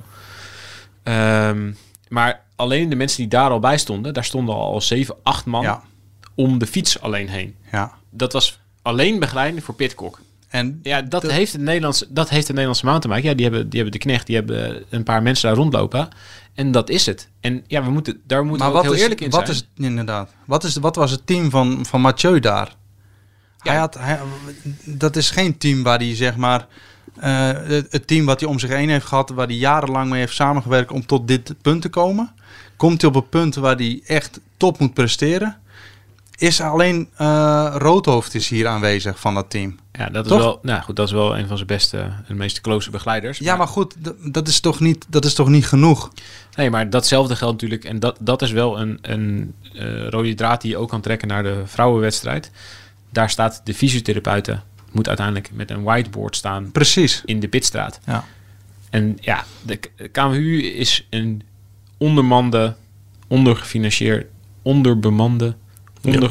Maar alleen de mensen die daar al bij stonden, daar stonden al 7, 8 man om de fiets alleen heen. Ja. Dat was alleen begeleiding voor Pidcock. En dat heeft het Nederlandse mountainbike. Ja, die hebben de knecht, die hebben een paar mensen daar rondlopen. En dat is het. En ja, daar moeten we ook heel eerlijk in zijn. Inderdaad. Wat was het team van Mathieu daar? Ja. Dat is geen team waar hij, zeg maar, het team wat hij om zich heen heeft gehad, waar hij jarenlang mee heeft samengewerkt om tot dit punt te komen. Komt hij op een punt waar hij echt top moet presteren? Is alleen Roodhoofd is hier aanwezig van dat team. Ja, dat is wel, dat is wel een van zijn beste en meest close begeleiders. Ja, maar goed, dat is toch niet genoeg? Nee, maar datzelfde geldt natuurlijk. En dat is wel een rode draad die je ook kan trekken naar de vrouwenwedstrijd. Daar staat de fysiotherapeuten, moet uiteindelijk met een whiteboard staan. Precies. In de pitstraat. Ja. En ja, de KMU is een onderbemande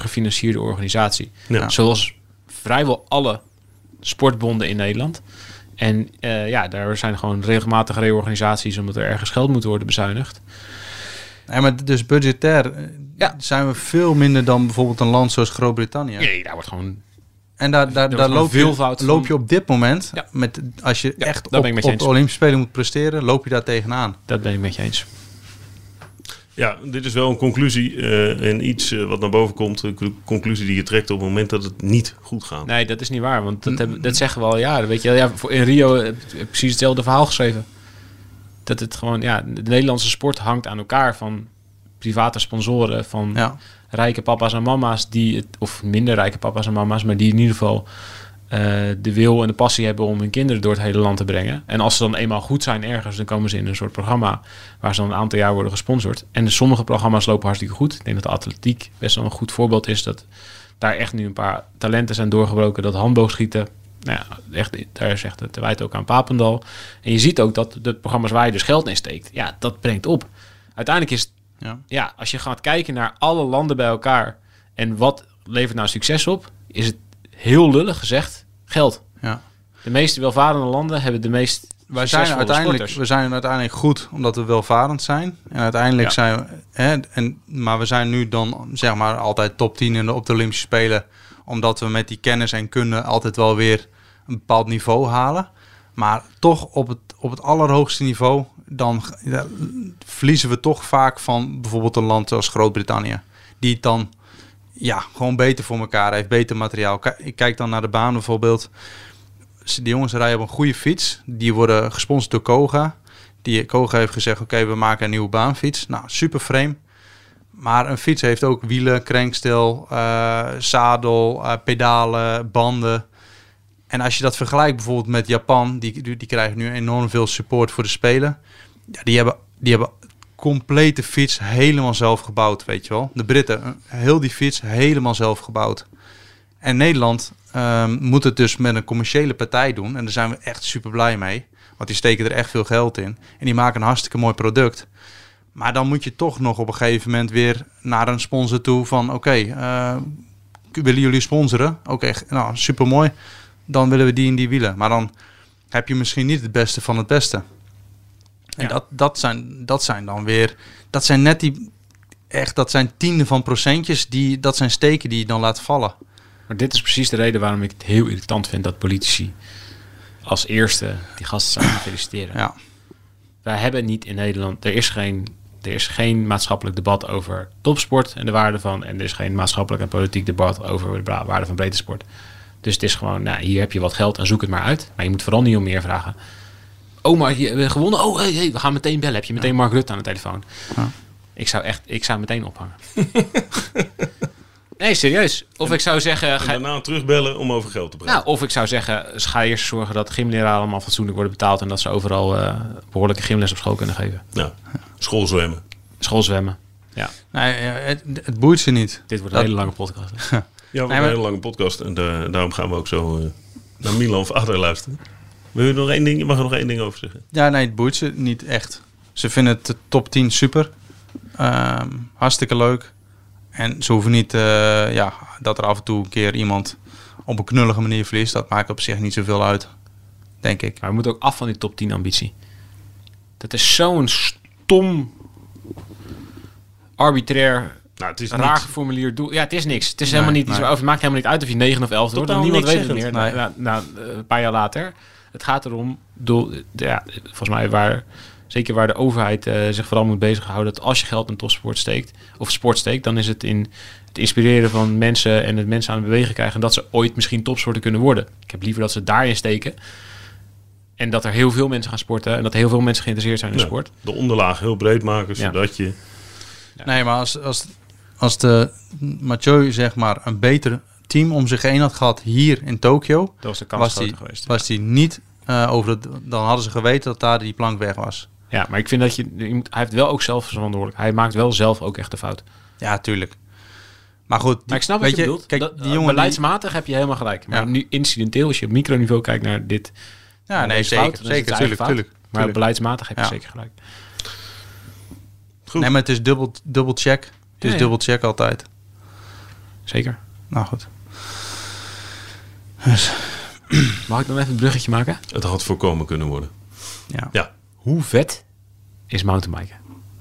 ondergefinancierde organisatie. Ja. Zoals vrijwel alle sportbonden in Nederland. En daar zijn gewoon regelmatige reorganisaties omdat er ergens geld moet worden bezuinigd. Ja, maar dus budgetair zijn we veel minder dan bijvoorbeeld een land zoals Groot-Brittannië. Nee, daar wordt gewoon... En daar loop je op dit moment, als je echt op de Olympische Spelen moet presteren, loop je daar tegenaan. Dat ben ik met je eens. Ja, dit is wel een conclusie en iets wat naar boven komt. Een conclusie die je trekt op het moment dat het niet goed gaat. Nee, dat is niet waar, want dat zeggen we al jaren. Weet je, in Rio heb ik precies hetzelfde verhaal geschreven. Dat het gewoon, de Nederlandse sport hangt aan elkaar van private sponsoren, van rijke papa's en mama's of minder rijke papa's en mama's, maar die in ieder geval de wil en de passie hebben om hun kinderen door het hele land te brengen. En als ze dan eenmaal goed zijn ergens, dan komen ze in een soort programma waar ze dan een aantal jaar worden gesponsord. En sommige programma's lopen hartstikke goed. Ik denk dat de atletiek best wel een goed voorbeeld is, dat daar echt nu een paar talenten zijn doorgebroken. Dat handboogschieten, daar is echt te wijten ook aan Papendal. En je ziet ook dat de programma's waar je dus geld in steekt, dat brengt op. Uiteindelijk is het, als je gaat kijken naar alle landen bij elkaar en wat levert nou succes op, is het heel lullig gezegd geld. Ja. De meest welvarende landen hebben de meest succesvolle sporters. We zijn uiteindelijk goed omdat we welvarend zijn. En uiteindelijk zijn we... maar we zijn nu dan zeg maar altijd top 10 op de Olympische Spelen, omdat we met die kennis en kunde altijd wel weer een bepaald niveau halen. Maar toch op het allerhoogste niveau, dan verliezen we toch vaak van bijvoorbeeld een land als Groot-Brittannië, die het dan gewoon beter voor elkaar heeft, beter materiaal. Ik kijk dan naar de baan bijvoorbeeld. Die jongens rijden op een goede fiets. Die worden gesponsord door Koga. Koga heeft gezegd, oké, we maken een nieuwe baanfiets. Nou, super frame. Maar een fiets heeft ook wielen, krenkstel, zadel, pedalen, banden. En als je dat vergelijkt bijvoorbeeld met Japan, die krijgen nu enorm veel support voor de Spelen. Ja, die hebben complete fiets helemaal zelf gebouwd, weet je wel. De Britten, heel die fiets helemaal zelf gebouwd. En Nederland moet het dus met een commerciële partij doen. En daar zijn we echt super blij mee. Want die steken er echt veel geld in. En die maken een hartstikke mooi product. Maar dan moet je toch nog op een gegeven moment weer naar een sponsor toe van... Oké, willen jullie sponsoren? Oké, nou, super mooi. Dan willen we die in die wielen. Maar dan heb je misschien niet het beste van het beste. En dat zijn dan weer... Dat zijn net die... Echt, dat zijn tienden van procentjes. Dat zijn steken die je dan laat vallen. Maar dit is precies de reden waarom ik het heel irritant vind dat politici als eerste die gasten zouden feliciteren. Ja. Wij hebben niet in Nederland... Er is geen maatschappelijk debat over topsport en de waarde van... En er is geen maatschappelijk en politiek debat over de waarde van breedte sport. Dus het is gewoon, hier heb je wat geld en zoek het maar uit. Maar je moet vooral niet om meer vragen. Oh, maar je hebt gewonnen. Oh, hey, we gaan meteen bellen. Heb je meteen Mark Rutte aan de telefoon? Ja. Ik zou meteen ophangen. Nee, serieus. Of ik zou zeggen... En daarna terugbellen om over geld te praten. Nou, of ik zou zeggen, ga eerst zorgen dat gymleraren allemaal fatsoenlijk worden betaald en dat ze overal behoorlijke gymles op school kunnen geven. Ja, schoolzwemmen. Schoolzwemmen, ja. Nee, het boeit ze niet. Dit wordt een hele lange podcast. Ja, een hele lange podcast. En daarom gaan we ook zo naar Milan Vader luisteren. Wil je nog één ding? Je mag er nog één ding over zeggen. Ja, nee, het boeit ze niet echt. Ze vinden het top 10 super. Hartstikke leuk. En ze hoeven niet dat er af en toe een keer iemand op een knullige manier verliest. Dat maakt op zich niet zoveel uit, denk ik. Maar we moeten ook af van die top 10 ambitie. Dat is zo'n stom, arbitrair, het is raar geformuleerd doel. Ja, het is niks. Het is helemaal niet. Het maakt helemaal niet uit of je 9 of 11 wordt. Niemand weet het meer. Nee. Een paar jaar later. Het gaat erom, volgens mij zeker waar de overheid zich vooral moet bezighouden, dat als je geld in topsport steekt, of sport steekt, dan is het in het inspireren van mensen en het mensen aan het bewegen krijgen, dat ze ooit misschien topsporter kunnen worden. Ik heb liever dat ze daarin steken en dat er heel veel mensen gaan sporten en dat heel veel mensen geïnteresseerd zijn in sport. De onderlaag heel breed maken, zodat je... Ja. Nee, maar als de Mathieu zeg maar een beter team om zich heen had gehad hier in Tokio, was die niet dan hadden ze geweten dat daar die plank weg was. Ja, maar ik vind dat hij heeft wel ook zelf verantwoordelijk. Hij maakt wel zelf ook echt de fout. Ja, tuurlijk. Maar goed, maar ik snap wat je bedoelt. Kijk, die jongen beleidsmatig heb je helemaal gelijk. Maar nu incidenteel, als je op microniveau kijkt naar dit... Ja, nee, zeker, tuurlijk. Maar beleidsmatig heb je zeker gelijk. Goed. Nee, maar het is dubbel check. Het is dubbel check altijd. Zeker. Nou goed. Dus. Mag ik dan even een bruggetje maken? Het had voorkomen kunnen worden. Ja. Ja. Hoe vet is mountainbiken?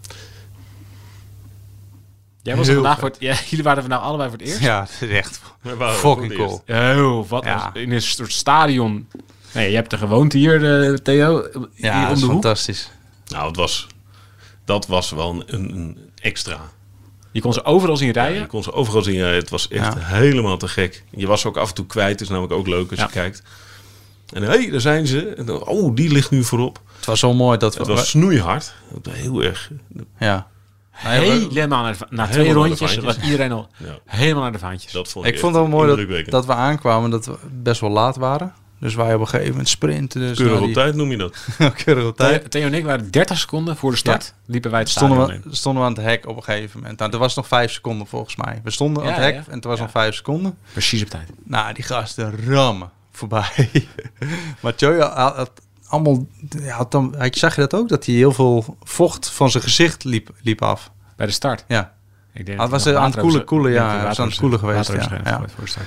Jij was er Heel vandaag voor jullie waren er vandaag allebei voor het eerst. Ja, het is echt We waren fucking voor het cool. Oh, wat Ja. was in een soort stadion. Nee, je hebt er gewoond hier, Theo. Ja, hier dat om is de hoek. fantastisch. Nou, dat was wel een extra. Je kon ze overal zien Ja, rijden. je kon ze overal zien. Ja, het was echt Ja. helemaal te gek. Je was ook af en toe kwijt. Dat is namelijk ook leuk als Ja. je kijkt. En hé, daar zijn ze. En dan, oh, die ligt nu voorop. Het was zo mooi dat Het we... was snoeihard. Heel erg. Ja. Nee, we- Helemaal na 2 Helemaal naar de rondjes vaantjes. was iedereen al Ja, helemaal naar de vaantjes. dat vond ik ik vond het echt wel mooi indrukwekkend. dat we aankwamen dat we best wel laat waren. Dus wij op een gegeven moment sprinten. Dus Keurig naar op die- tijd noem je dat. Keurig op tijd. Theo en ik waren 30 seconden voor de start. Liepen wij het stadion Stonden in. we aan het hek op een gegeven moment. Nou, er was nog 5 seconden volgens mij. We stonden aan Ja, het hek ja. en er was Ja. nog 5 seconden. Precies op tijd. Nou, die gasten rammen voorbij. Mathieu had allemaal... Zag je dat ook? Dat hij heel veel vocht van zijn gezicht liep af. Bij de start. Ja. Ik denk Ah, dat was hij nog aan het water koelen, over ja, zijn- hij was water aan het koelen over zijn- geweest, water over ja. zijn- Ja. voor de start.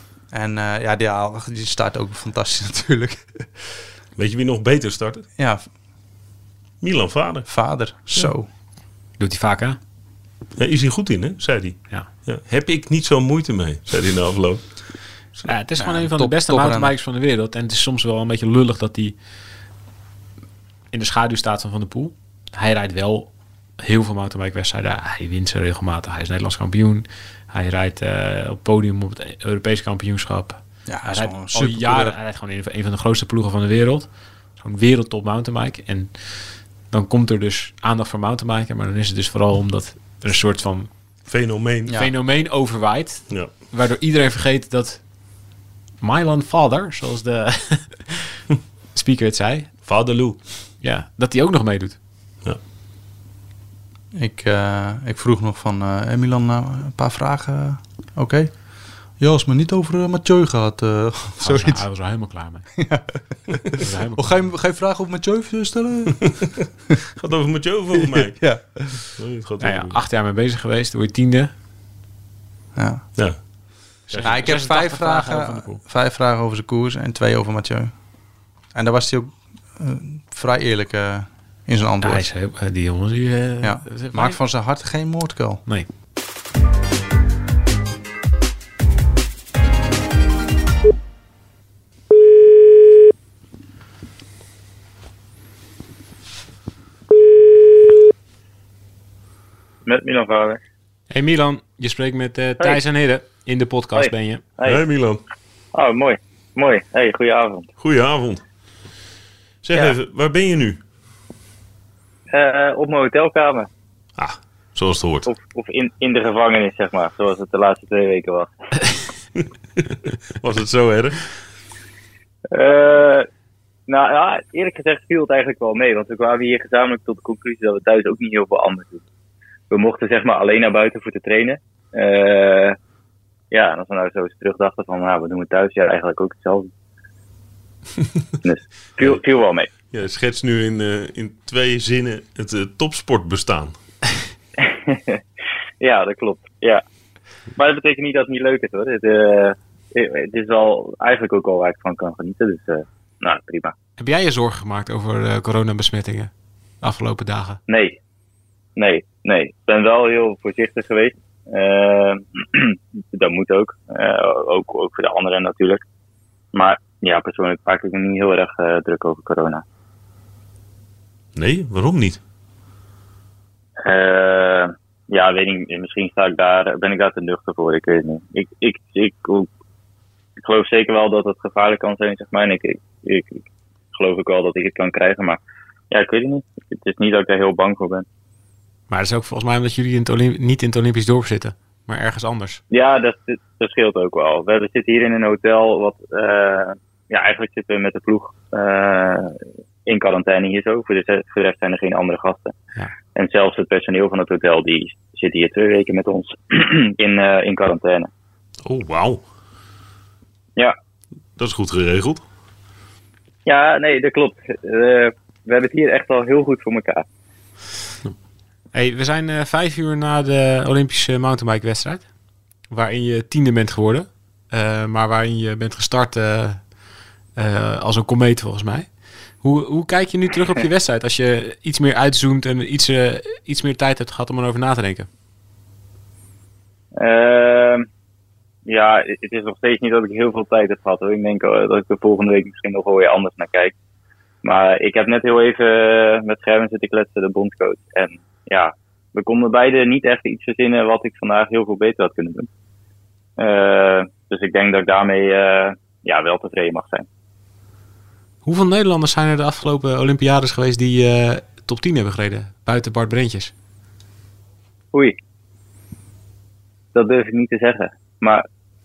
En die start ook fantastisch natuurlijk. Weet je wie nog beter startte? Ja, Milan Vader. vader. Zo. Doet hij vaak, hè? Daar is hij goed in, hè? Zei hij. Ja. Ja. Heb ik niet zo moeite mee, zei hij in de afloop. Ja, het is Ja, gewoon een van de top- beste toprenner. mountainbikers van de wereld. En het is soms wel een beetje lullig dat hij in de schaduw staat van Van der Poel. Hij rijdt wel heel veel mountainbike-wedstrijden. Hij wint ze regelmatig. Hij is Nederlands kampioen. Hij rijdt op het podium op het Europese kampioenschap. Ja, hij Hij is rijdt gewoon al super jaren. Hij rijdt gewoon in een van de grootste ploegen van de wereld. Zo'n wereldtop mountainbike. En dan komt er dus aandacht voor mountainbiken. Maar dan is het dus vooral omdat er een soort van Fenomeen. Ja. fenomeen overwaait. Ja. Waardoor iedereen vergeet dat Milan Vader, zoals de speaker het zei, Vader Lou. ja, dat hij ook nog meedoet. Ik vroeg nog van Milan een paar vragen. Oké. Ja, als me niet over Mathieu gaat. Zoiets. Hij was er helemaal klaar mee. Hij was er helemaal Oh, ga je vragen over Mathieu stellen? Gaat over Mathieu volgens mij. Ja. Nee, het gaat Nou ja, over- 8 jaar mee bezig geweest, word je 10e. Ja. Ja. Nou, ik heb 86 vijf vragen over Van der vragen, Poel. 5 vragen over zijn koers en 2 over Mathieu. En daar was hij ook vrij eerlijk in zijn Ja, antwoord. hij is heel, die jongens, die... Ja. Maakt van zijn hart geen moordkuil. Nee. Met Milan Vader. Hey Milan, je spreekt met Thijs en Hidde. In de podcast Hoi. ben je. Hey. Hey Milan. Oh, mooi. Mooi. Hey, goedenavond. Goedenavond. Zeg Ja. even, waar ben je nu? Op mijn hotelkamer. Ah, zoals het hoort. Of in de gevangenis, zeg maar. Zoals het de laatste 2 weken was. Was het zo erg? Nou ja, eerlijk gezegd viel het eigenlijk wel mee. Want we kwamen hier gezamenlijk tot de conclusie dat we thuis ook niet heel veel anders doen. We mochten zeg maar alleen naar buiten voor te trainen. Ja, en als we nou zo eens terugdachten van, nou, we doen het thuis. Ja, eigenlijk ook hetzelfde. Dus viel wel mee. Ja, schets nu in 2 zinnen het topsportbestaan. Ja, dat klopt. Ja. Maar dat betekent niet dat het niet leuk is, hoor. Het is wel eigenlijk ook al waar ik van kan genieten. Dus, nou, prima. Heb jij je zorgen gemaakt over coronabesmettingen de afgelopen dagen? Nee. Ik ben wel heel voorzichtig geweest. Dat moet ook. Ook voor de anderen natuurlijk. Maar ja, persoonlijk maak ik me niet heel erg druk over corona. Nee, waarom niet? Ja, weet niet. Misschien ben ik daar te nuchter voor. Ik weet het niet. Ik geloof zeker wel dat het gevaarlijk kan zijn, zeg maar. En ik geloof ook wel dat ik het kan krijgen. Maar ja, ik weet het niet. Het is niet dat ik daar heel bang voor ben. Maar het is ook volgens mij omdat jullie niet in het Olympisch dorp zitten, maar ergens anders. Ja, dat scheelt ook wel. We zitten hier in een hotel wat... ja, eigenlijk zitten we met de ploeg in quarantaine hier zo. Voor de rest zijn er geen andere gasten. Ja. En zelfs het personeel van het hotel, die zit hier 2 weken met ons in quarantaine. Oh, wauw. Ja. Dat is goed geregeld. Ja, nee, dat klopt. We hebben het hier echt al heel goed voor elkaar. Hey, we zijn 5 uur na de Olympische mountainbike-wedstrijd. Waarin je 10e bent geworden. Maar waarin je bent gestart als een komeet volgens mij. Hoe kijk je nu terug op je wedstrijd als je iets meer uitzoomt en iets meer tijd hebt gehad om erover na te denken? Ja, het is nog steeds niet dat ik heel veel tijd heb gehad, hoor. Ik denk dat ik de volgende week misschien nog wel weer anders naar kijk. Maar ik heb net heel even met Gerben zitten kletsen, de bondscoach. En ja, we konden beide niet echt iets verzinnen wat ik vandaag heel veel beter had kunnen doen. Dus ik denk dat ik daarmee wel tevreden mag zijn. Hoeveel Nederlanders zijn er de afgelopen Olympiades geweest die top 10 hebben gereden? Buiten Bart Brentjes. Oei. Dat durf ik niet te zeggen. Maar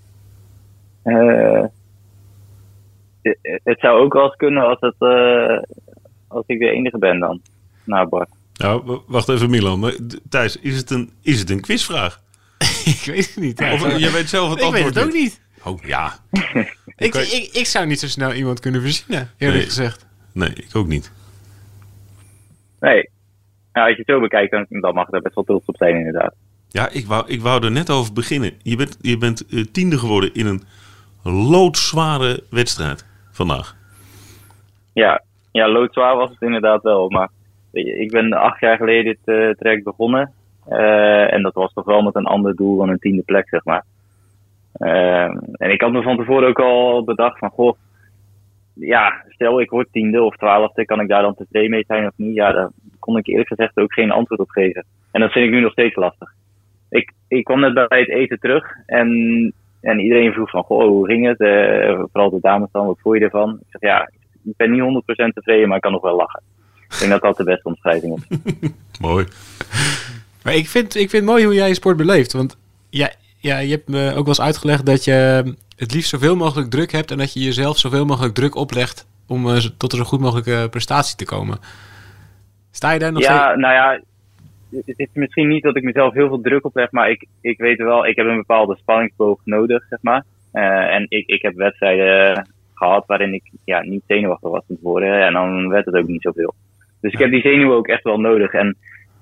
het zou ook wel eens kunnen als ik de enige ben dan. Nou, Bart. Nou, wacht even Milan. Maar, Thijs, is het een quizvraag? Ik weet het niet. Of jij weet zelf het ik antwoord weet het ook niet. Oh, ja. Ik zou niet zo snel iemand kunnen verzinnen, eerlijk gezegd. Nee, ik ook niet. Nee. Nou, als je het zo bekijkt, dan mag er best wel trots op zijn, inderdaad. Ja, ik wou er net over beginnen. Je bent tiende geworden in een loodzware wedstrijd vandaag. Ja, loodzwaar was het inderdaad wel. Maar ik ben 8 jaar geleden dit traject begonnen. En dat was toch wel met een ander doel dan een 10e plek, zeg maar. En ik had me van tevoren ook al bedacht van, goh, ja, stel ik word 10e of 12e, kan ik daar dan tevreden mee zijn of niet? Ja, daar kon ik eerlijk gezegd ook geen antwoord op geven. En dat vind ik nu nog steeds lastig. Ik kwam net bij het eten terug en iedereen vroeg van, goh, hoe ging het? Vooral de dames dan, wat vond je ervan? Ik zeg, ja, ik ben niet 100% tevreden, maar ik kan nog wel lachen. Ik denk dat dat de beste omschrijving is. Mooi. Maar ik vind het mooi hoe jij je sport beleeft. Want ja, je hebt me ook wel eens uitgelegd dat je het liefst zoveel mogelijk druk hebt en dat je jezelf zoveel mogelijk druk oplegt om tot een zo goed mogelijke prestatie te komen. Sta je daar nog steeds? Ja, nou ja, het is misschien niet dat ik mezelf heel veel druk opleg, maar ik weet wel, ik heb een bepaalde spanningsboog nodig, zeg maar. En ik heb wedstrijden gehad waarin ik niet zenuwachtig was van tevoren en dan werd het ook niet zoveel. Dus ik heb die zenuwen ook echt wel nodig. En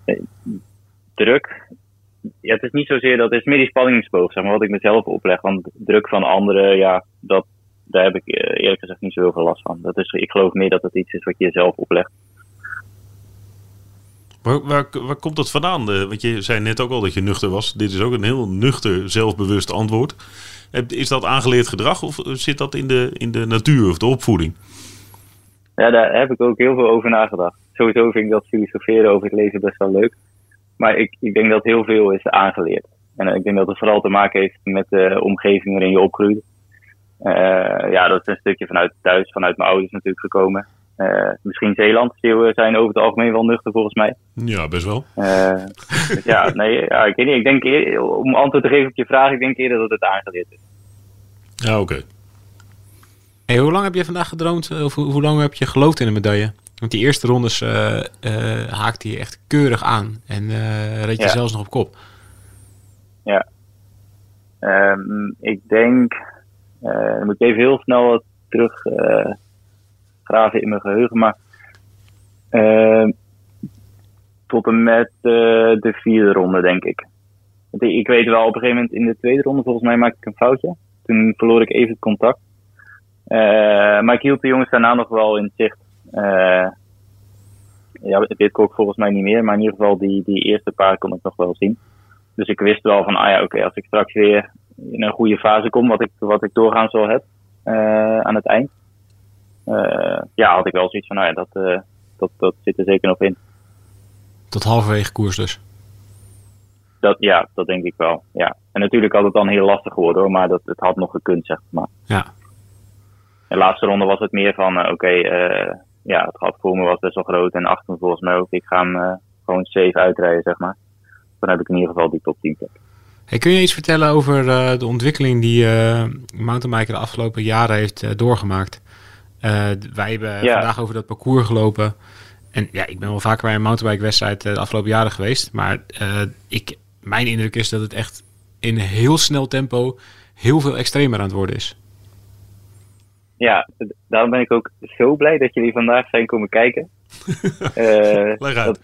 druk, ja, het is niet zozeer dat, het is meer die spanningsboog, zeg maar, wat ik mezelf opleg. Want druk van anderen, ja, daar heb ik eerlijk gezegd niet zo heel veel last van. Ik geloof meer dat het iets is wat je jezelf oplegt. Waar komt dat vandaan? Want je zei net ook al dat je nuchter was. Dit is ook een heel nuchter, zelfbewust antwoord. Is dat aangeleerd gedrag of zit dat in de natuur of de opvoeding? Ja, daar heb ik ook heel veel over nagedacht. Sowieso vind ik dat filosoferen over het leven best wel leuk. Maar ik denk dat heel veel is aangeleerd. En ik denk dat het vooral te maken heeft met de omgeving waarin je opgroeit. Dat is een stukje vanuit thuis, vanuit mijn ouders natuurlijk gekomen. Misschien Zeeland. Zeeuwen zijn over het algemeen wel nuchter volgens mij. Ja, best wel. Dus ik weet niet. Ik denk om antwoord te geven op je vraag, ik denk eerder dat het aangeleerd is. Ja, oké. Hey, hoe lang heb je vandaag gedroomd? Of hoe lang heb je geloofd in een medaille? Want die eerste rondes haakte je echt keurig aan. En reed je zelfs nog op kop. Ja. Ik denk... dan moet ik even heel snel wat terug graven in mijn geheugen. Maar tot en met de 4e ronde, denk ik. Want ik weet wel, op een gegeven moment in de 2e ronde, volgens mij maakte ik een foutje. Toen verloor ik even het contact. Maar ik hield de jongens daarna nog wel in zicht. Dit kon ik volgens mij niet meer. Maar in ieder geval die eerste paar kon ik nog wel zien. Dus ik wist wel van, als ik straks weer in een goede fase kom, wat ik doorgaans wel heb aan het eind. Had ik wel zoiets van, dat zit er zeker nog in. Tot halverwege koers dus? Dat denk ik wel, ja. En natuurlijk had het dan heel lastig geworden, hoor, maar het had nog gekund, zeg maar. Ja. De laatste ronde was het meer van, het gat voor me was best wel groot en achter me volgens mij ook. Ik ga hem gewoon safe uitrijden, zeg maar. Dan heb ik in ieder geval die top 10 plek. Hey, kun je iets vertellen over de ontwikkeling die mountainbiker de afgelopen jaren heeft doorgemaakt? Wij hebben vandaag over dat parcours gelopen. En ja, ik ben wel vaker bij een mountainbike-wedstrijd de afgelopen jaren geweest. Maar mijn indruk is dat het echt in een heel snel tempo heel veel extremer aan het worden is. Ja, daarom ben ik ook zo blij dat jullie vandaag zijn komen kijken. Leg uit.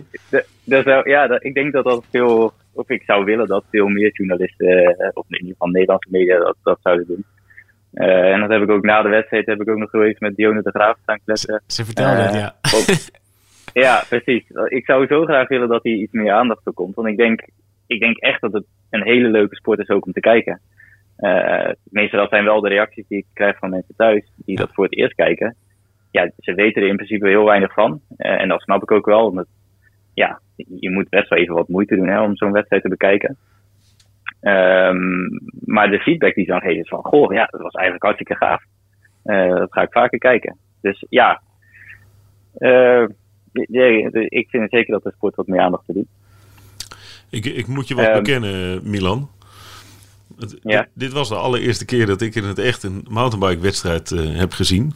Ik denk dat veel, of ik zou willen dat veel meer journalisten, of in ieder geval Nederlandse media, dat zouden doen. En dat heb ik ook na de wedstrijd nog heel even met Dionne de Graaf staan kletsen. Ze vertelde het, ja. Ja, precies. Ik zou zo graag willen dat hij iets meer aandacht voor komt. Want ik denk echt dat het een hele leuke sport is ook om te kijken. Meestal dat zijn wel de reacties die ik krijg van mensen thuis die dat voor het eerst kijken. Ja, ze weten er in principe heel weinig van. En dat snap ik ook wel. Omdat, ja, je moet best wel even wat moeite doen om zo'n wedstrijd te bekijken. Maar de feedback die ze dan geven is van, goh, ja, dat was eigenlijk hartstikke gaaf. Dat ga ik vaker kijken. Dus ja, ik vind zeker dat de sport wat meer aandacht verdient. Ik moet je wat bekennen, Milan. Dit was de allereerste keer dat ik in het echt een mountainbike-wedstrijd heb gezien.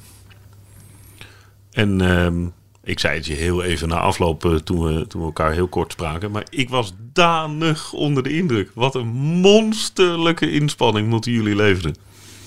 En ik zei het je heel even na afloop toen we elkaar heel kort spraken. Maar ik was danig onder de indruk. Wat een monsterlijke inspanning moeten jullie leveren.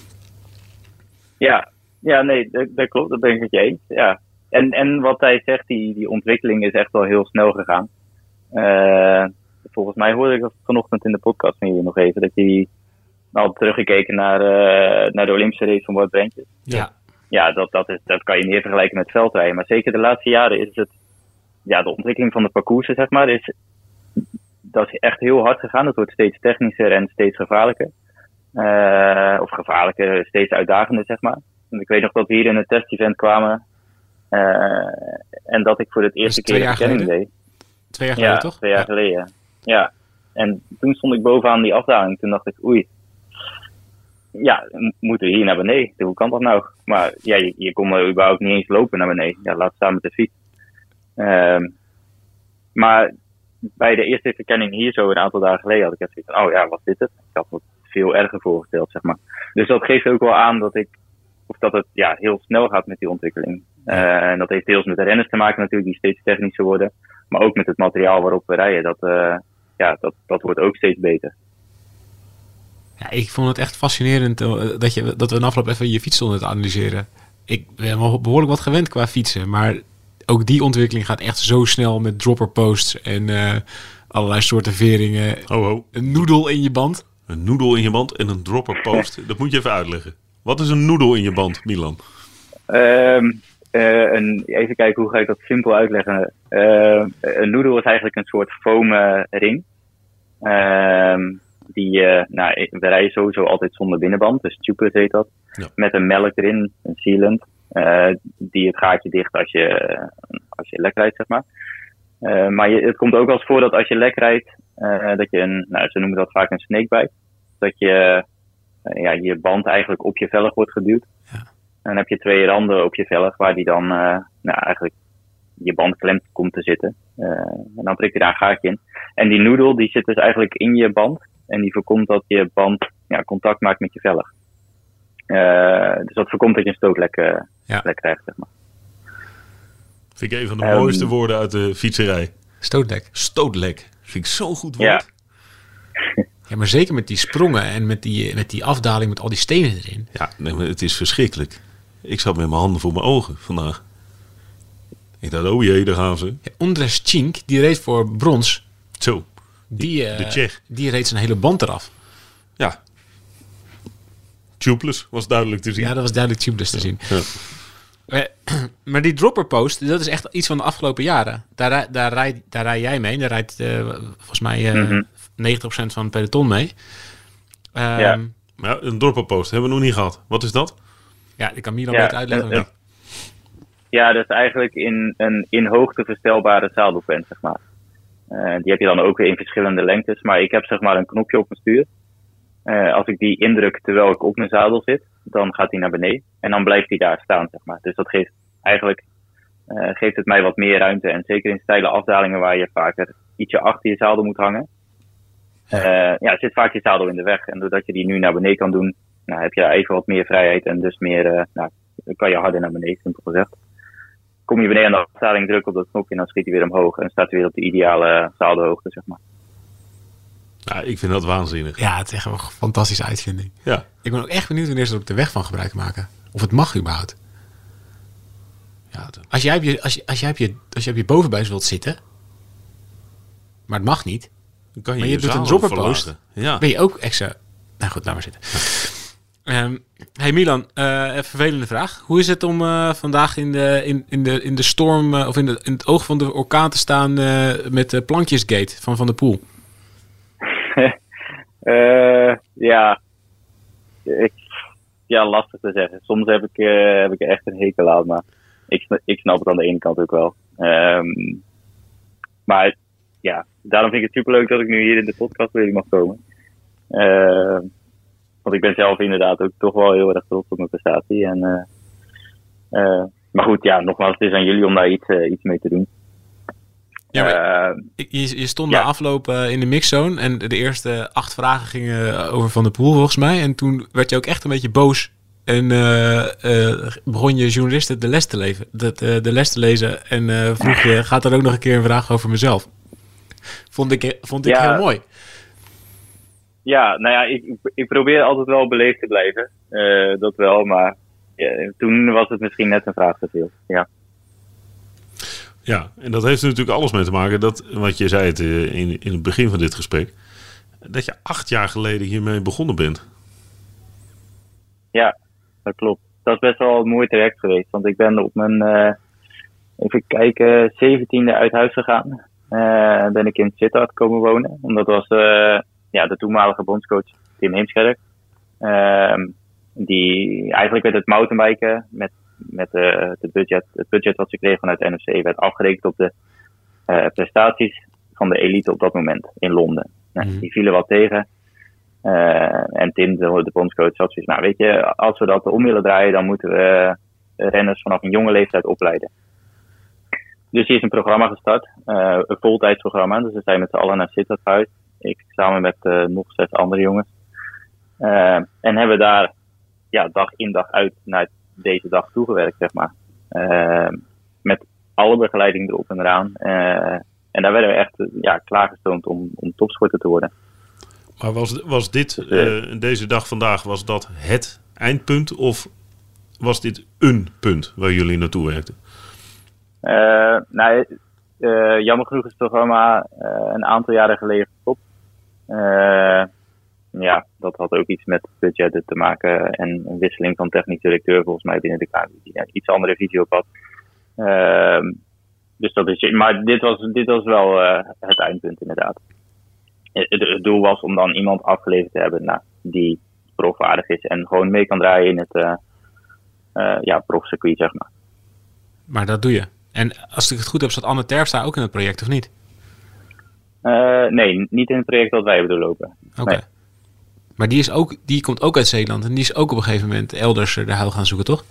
Ja, nee, dat klopt. Dat ben ik met je eens. Ja. En wat hij zegt, die ontwikkeling is echt wel heel snel gegaan. Volgens mij hoorde ik dat vanochtend in de podcast van jullie nog even. Dat hij al teruggekeken naar de Olympische race van Bart Brentjes. Ja. Ja, dat kan je meer vergelijken met veldrijden. Maar zeker de laatste jaren is het... Ja, de ontwikkeling van de parcoursen, zeg maar, dat is echt heel hard gegaan. Het wordt steeds technischer en steeds gevaarlijker. Of gevaarlijker, steeds uitdagender, zeg maar. En ik weet nog dat we hier in het test-event kwamen. En dat ik voor het eerste keer de verkenning deed. 2 jaar geleden, toch? 2 jaar geleden. Ja. En toen stond ik bovenaan die afdaling. Toen dacht ik, oei. Ja, moeten we hier naar beneden? Hoe kan dat nou? Maar ja, je kon überhaupt niet eens lopen naar beneden. Ja, laat staan met de fiets. Maar bij de eerste verkenning hier zo een aantal dagen geleden had ik echt zoiets van, oh ja, wat is dit? Ik had het veel erger voorgesteld, zeg maar. Dus dat geeft ook wel aan dat het heel snel gaat met die ontwikkeling. En dat heeft deels met de renners te maken natuurlijk, die steeds technischer worden. Maar ook met het materiaal waarop we rijden. Dat wordt ook steeds beter. Ja, ik vond het echt fascinerend dat we een afloop even je fiets stonden te analyseren. Ik ben wel behoorlijk wat gewend qua fietsen, maar ook die ontwikkeling gaat echt zo snel met dropper posts en allerlei soorten veringen. Een noedel in je band. Een noedel in je band en een dropper post. Dat moet je even uitleggen. Wat is een noedel in je band, Milan? Even kijken, hoe ga ik dat simpel uitleggen? Een noedel is eigenlijk een soort foam ring. We rijden sowieso altijd zonder binnenband, dus tubeless heet dat. Ja. Met een melk erin, een sealant, die het gaatje dicht als je lek rijdt, zeg maar. Maar het komt ook wel eens voor dat als je lek rijdt, dat je ze noemen dat vaak een snakebite. Dat je band eigenlijk op je velg wordt geduwd. Ja. En dan heb je 2 randen op je velg waar die dan eigenlijk je band klem komt te zitten. En dan prik je daar een gaatje in. En die noedel die zit dus eigenlijk in je band. En die voorkomt dat je band contact maakt met je velg. Dus dat voorkomt dat je een stootlek krijgt, zeg maar. Vind ik een van de mooiste woorden uit de fietserij. Stootlek. Stootlek. Vind ik zo'n goed woord. Ja. Ja, maar zeker met die sprongen en met die afdaling met al die stenen erin. Ja, nee, maar het is verschrikkelijk. Ik zat met mijn handen voor mijn ogen vandaag. Ik dacht, oh jee, daar gaan ze. Ja, Ondřej Čink, die reed voor brons. Zo, de Tsjech. Die reed zijn hele band eraf. Ja. Tubeless was duidelijk te zien. Ja, dat was duidelijk tubeless te zien. Ja. Maar die dropper post, dat is echt iets van de afgelopen jaren. Daar rij jij mee. Daar rijdt volgens mij 90% van het peloton mee. Maar een dropper post hebben we nog niet gehad. Wat is dat? Ja, ik kan Milan beter uitleggen. Ja, dat is eigenlijk een in hoogte verstelbare zadelpen, zeg maar. Die heb je dan ook weer in verschillende lengtes. Maar ik heb zeg maar een knopje op mijn stuur. Als ik die indruk terwijl ik op mijn zadel zit, dan gaat hij naar beneden. En dan blijft hij daar staan, zeg maar. Dus dat geeft het mij wat meer ruimte. En zeker in steile afdalingen waar je vaker ietsje achter je zadel moet hangen. Zit vaak je zadel in de weg. En doordat je die nu naar beneden kan doen, heb je even wat meer vrijheid. En dus meer, kan je harder naar beneden, simpel gezegd. Kom je beneden aan de afdaling, druk op dat knopje en dan schiet hij weer omhoog. En staat hij weer op de ideale zadelhoogte, zeg maar. Ja, ik vind dat waanzinnig. Ja, het is echt een fantastische uitvinding. Ja. Ik ben ook echt benieuwd wanneer ze er op de weg van gebruik maken. Of het mag überhaupt. Ja, als jij op je bovenbuis wilt zitten, maar het mag niet, dan kan maar je doet een dropper post, ja. ben je ook extra... Nou goed, laat maar zitten. Hey Milan, een vervelende vraag. Hoe is het om vandaag in de storm of in het oog van de orkaan te staan met Plankjesgate van Van der Poel? Lastig te zeggen. Soms heb ik er echt een hekel aan, maar ik snap het aan de ene kant ook wel. Maar ja, daarom vind ik het superleuk dat ik nu hier in de podcast weer mag komen. Want ik ben zelf inderdaad ook toch wel heel erg trots op mijn prestatie. Maar goed, ja, nogmaals, het is aan jullie om daar iets mee te doen. Ja, je stond na afloop in de mixzone en de eerste 8 vragen gingen over Van der Poel volgens mij. En toen werd je ook echt een beetje boos en begon je journalisten de les te lezen en vroeg je, gaat er ook nog een keer een vraag over mezelf? Vond ik heel mooi. Ja, nou ja, ik probeer altijd wel beleefd te blijven. Dat wel, maar toen was het misschien net een vraag te veel. Ja. Ja, en dat heeft er natuurlijk alles mee te maken, dat, wat je zei het, in het begin van dit gesprek, dat je 8 jaar geleden hiermee begonnen bent. Ja, dat klopt. Dat is best wel een mooi traject geweest, want ik ben op mijn, even kijken, 17e uit huis gegaan. Ben ik in Sittard komen wonen, omdat dat was de toenmalige bondscoach Tim Heemskerk. Die eigenlijk met het mountainbiken, met het budget wat ze kregen vanuit de NOC, werd afgerekend op de prestaties van de elite op dat moment in Londen. Die vielen wat tegen. En Tim, de bondscoach, had zoiets, nou weet je, als we dat om willen draaien, dan moeten we renners vanaf een jonge leeftijd opleiden. Dus hier is een programma gestart, een voltijdsprogramma. Dus we zijn met z'n allen naar Sittard verhuisd. Ik samen met nog 6 andere jongens. En hebben daar dag in dag uit naar deze dag toegewerkt, zeg maar. Met alle begeleiding erop en eraan. En daar werden we echt klaargestoomd om topsporter te worden. Maar was dit, deze dag vandaag, was dat het eindpunt? Of was dit een punt waar jullie naartoe werkten? Jammer genoeg is het programma een aantal jaren geleden gestopt. Dat had ook iets met budgetten te maken en een wisseling van technisch directeur volgens mij binnen de KNVB die iets andere visie op had. Dus dat is, maar dit was wel het eindpunt inderdaad. Het doel was om dan iemand afgeleverd te hebben die profwaardig is en gewoon mee kan draaien in het profcircuit, zeg maar. Maar dat doe je. En als ik het goed heb, zat Anne Terpstra ook in het project, of niet? Nee, niet in het project dat wij hebben doorlopen. Oké. Nee. Maar die komt ook uit Zeeland en die is ook op een gegeven moment elders de huil gaan zoeken, toch?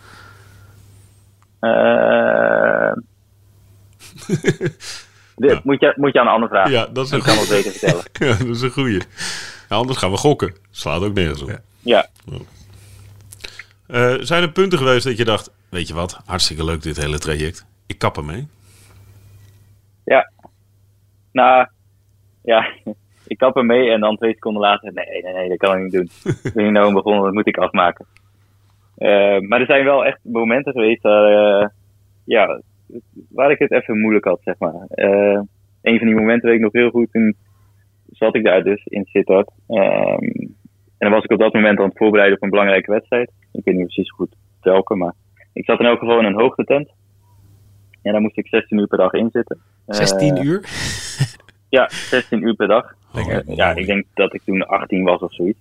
Moet je aan een ander vragen. Ja, dat is ik kan het beter vertellen. Ja, dat is een goeie. Ja, anders gaan we gokken. Slaat ook nergens op. Ja. Zijn er punten geweest dat je dacht, weet je wat, hartstikke leuk dit hele traject. Ik kap ermee. Ja. Nou, ja. Ik kap ermee en dan 2 seconden later, nee, dat kan ik niet doen. Ik ben hier nou begonnen, dat moet ik afmaken. Maar er zijn wel echt momenten geweest waar ik het even moeilijk had, zeg maar. Een van die momenten weet ik nog heel goed, toen zat ik daar dus in Sittard. En dan was ik op dat moment aan het voorbereiden op een belangrijke wedstrijd. Ik weet niet precies goed welke, maar ik zat in elk geval in een hoogtetent. En daar moest ik 16 uur per dag in zitten. 16 uur? Ja, 16 uur per dag. Ik denk dat ik toen 18 was of zoiets.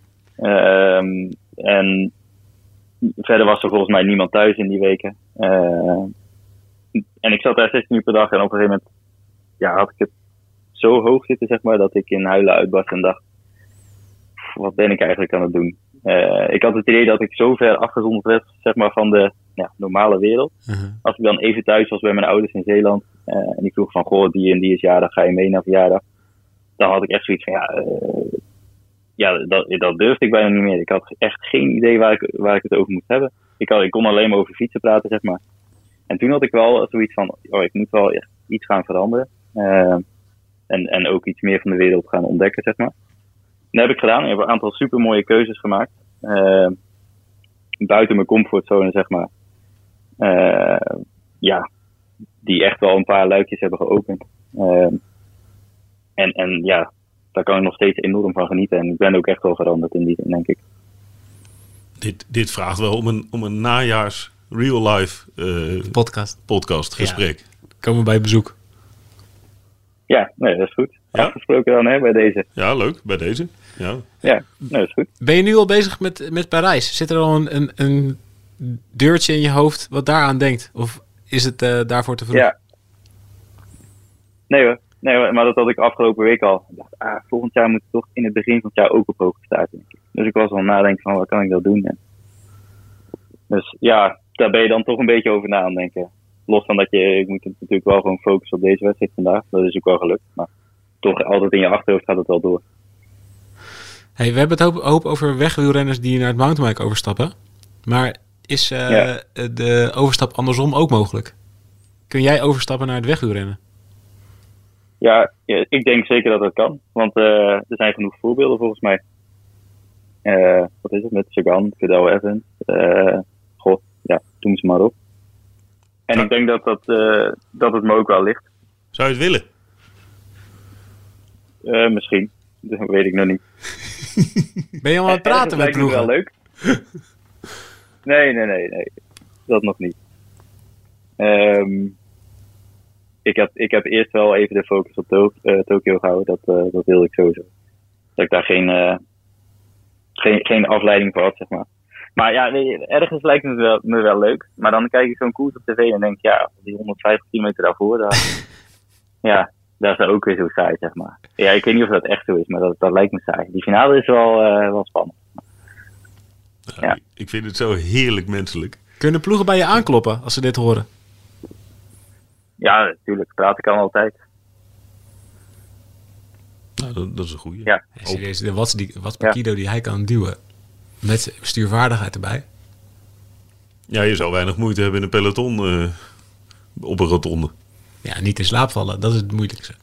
En verder was er volgens mij niemand thuis in die weken. En ik zat daar 16 uur per dag en op een gegeven moment had ik het zo hoog zitten, zeg maar, dat ik in huilen uitbarst en dacht, wat ben ik eigenlijk aan het doen? Ik had het idee dat ik zo ver afgezonderd werd, zeg maar, van de normale wereld. Als ik dan even thuis was bij mijn ouders in Zeeland en die vroeg van, goh, die en die is jarig, ga je mee naar verjaardag? Dan had ik echt zoiets van, dat durfde ik bijna niet meer. Ik had echt geen idee waar ik het over moest hebben. Ik kon alleen maar over fietsen praten, zeg maar. En toen had ik wel zoiets van, ik moet wel echt iets gaan veranderen. En ook iets meer van de wereld gaan ontdekken, zeg maar. Dat heb ik gedaan. Ik heb een aantal supermooie keuzes gemaakt. Buiten mijn comfortzone, zeg maar. Die echt wel een paar luikjes hebben geopend. Daar kan ik nog steeds enorm van genieten. En ik ben ook echt wel veranderd in die zin, denk ik. Dit vraagt wel om een najaars real-life Podcast gesprek. Komen bij bezoek. Ja, nee, dat is goed. Ja? Afgesproken dan, hè, bij deze. Ja, leuk. Bij deze. Ja. Ja, nee, dat is goed. Ben je nu al bezig met Parijs? Zit er al een deurtje in je hoofd wat daaraan denkt? Of is het daarvoor te vroeg? Ja. Nee hoor, maar dat had ik afgelopen week al. Ik dacht, volgend jaar moet ik toch in het begin van het jaar ook op hoogte starten, denk ik. Dus ik was al aan het nadenken van, wat kan ik dat doen? En dus ja, daar ben je dan toch een beetje over na aan denken. Los van dat ik moet natuurlijk wel gewoon focussen op deze wedstrijd vandaag. Dat is ook wel gelukt. Maar toch altijd in je achterhoofd gaat het wel door. Hey, we hebben het hoop over wegwielrenners die naar het mountainbike overstappen. Maar is de overstap andersom ook mogelijk? Kun jij overstappen naar het wegwielrennen? Ja, ik denk zeker dat dat kan. Want er zijn genoeg voorbeelden volgens mij. Wat is het met Sagan, Cadel Evans? Doen ze maar op. En ik denk dat het me ook wel ligt. Zou je het willen? Misschien. Dat weet ik nog niet. Ben je al aan het praten met ploegen? Dat lijkt me wel leuk. Nee. Dat nog niet. Ik heb eerst wel even de focus op Tokio gehouden. Dat wilde ik sowieso. Dat ik daar geen afleiding voor had, zeg maar. Maar ja, ergens lijkt het me wel leuk. Maar dan kijk ik zo'n koers op tv en denk die 150 kilometer daarvoor, daar is dat ook weer zo saai, zeg maar. Ja, ik weet niet of dat echt zo is, maar dat lijkt me saai. Die finale is wel spannend. Ja. Ik vind het zo heerlijk menselijk. Kunnen ploegen bij je aankloppen als ze dit horen? Ja, natuurlijk. Praten kan altijd. Nou, dat is een goeie. Ja. Serieus, de wat per kilo die hij kan duwen. Met stuurvaardigheid erbij. Ja, je zou weinig moeite hebben in een peloton op een rotonde. Ja, niet in slaap vallen. Dat is het moeilijkste.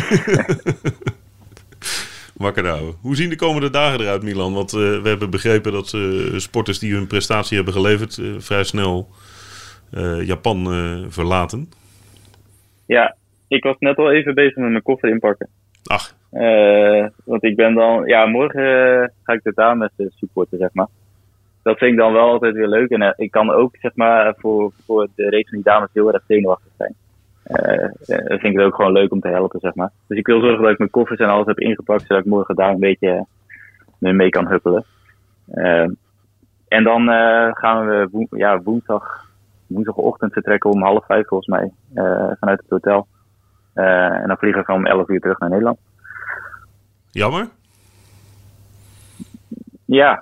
Wakker houden. Hoe zien de komende dagen eruit, Milan? Want we hebben begrepen dat sporters die hun prestatie hebben geleverd vrij snel Japan verlaten. Ja, ik was net al even bezig met mijn koffer inpakken. Ach. Want ik ben dan... Ja, morgen ga ik de dames supporten, zeg maar. Dat vind ik dan wel altijd weer leuk. En ik kan ook, zeg maar, voor de race van die dames heel erg zenuwachtig zijn. Vind ik het ook gewoon leuk om te helpen, zeg maar. Dus ik wil zorgen dat ik mijn koffers en alles heb ingepakt, zodat ik morgen daar een beetje mee kan huppelen. En dan gaan we woensdagochtend vertrekken om 4:30 volgens mij, vanuit het hotel. En dan vliegen we om 11 uur terug naar Nederland. Jammer? Ja.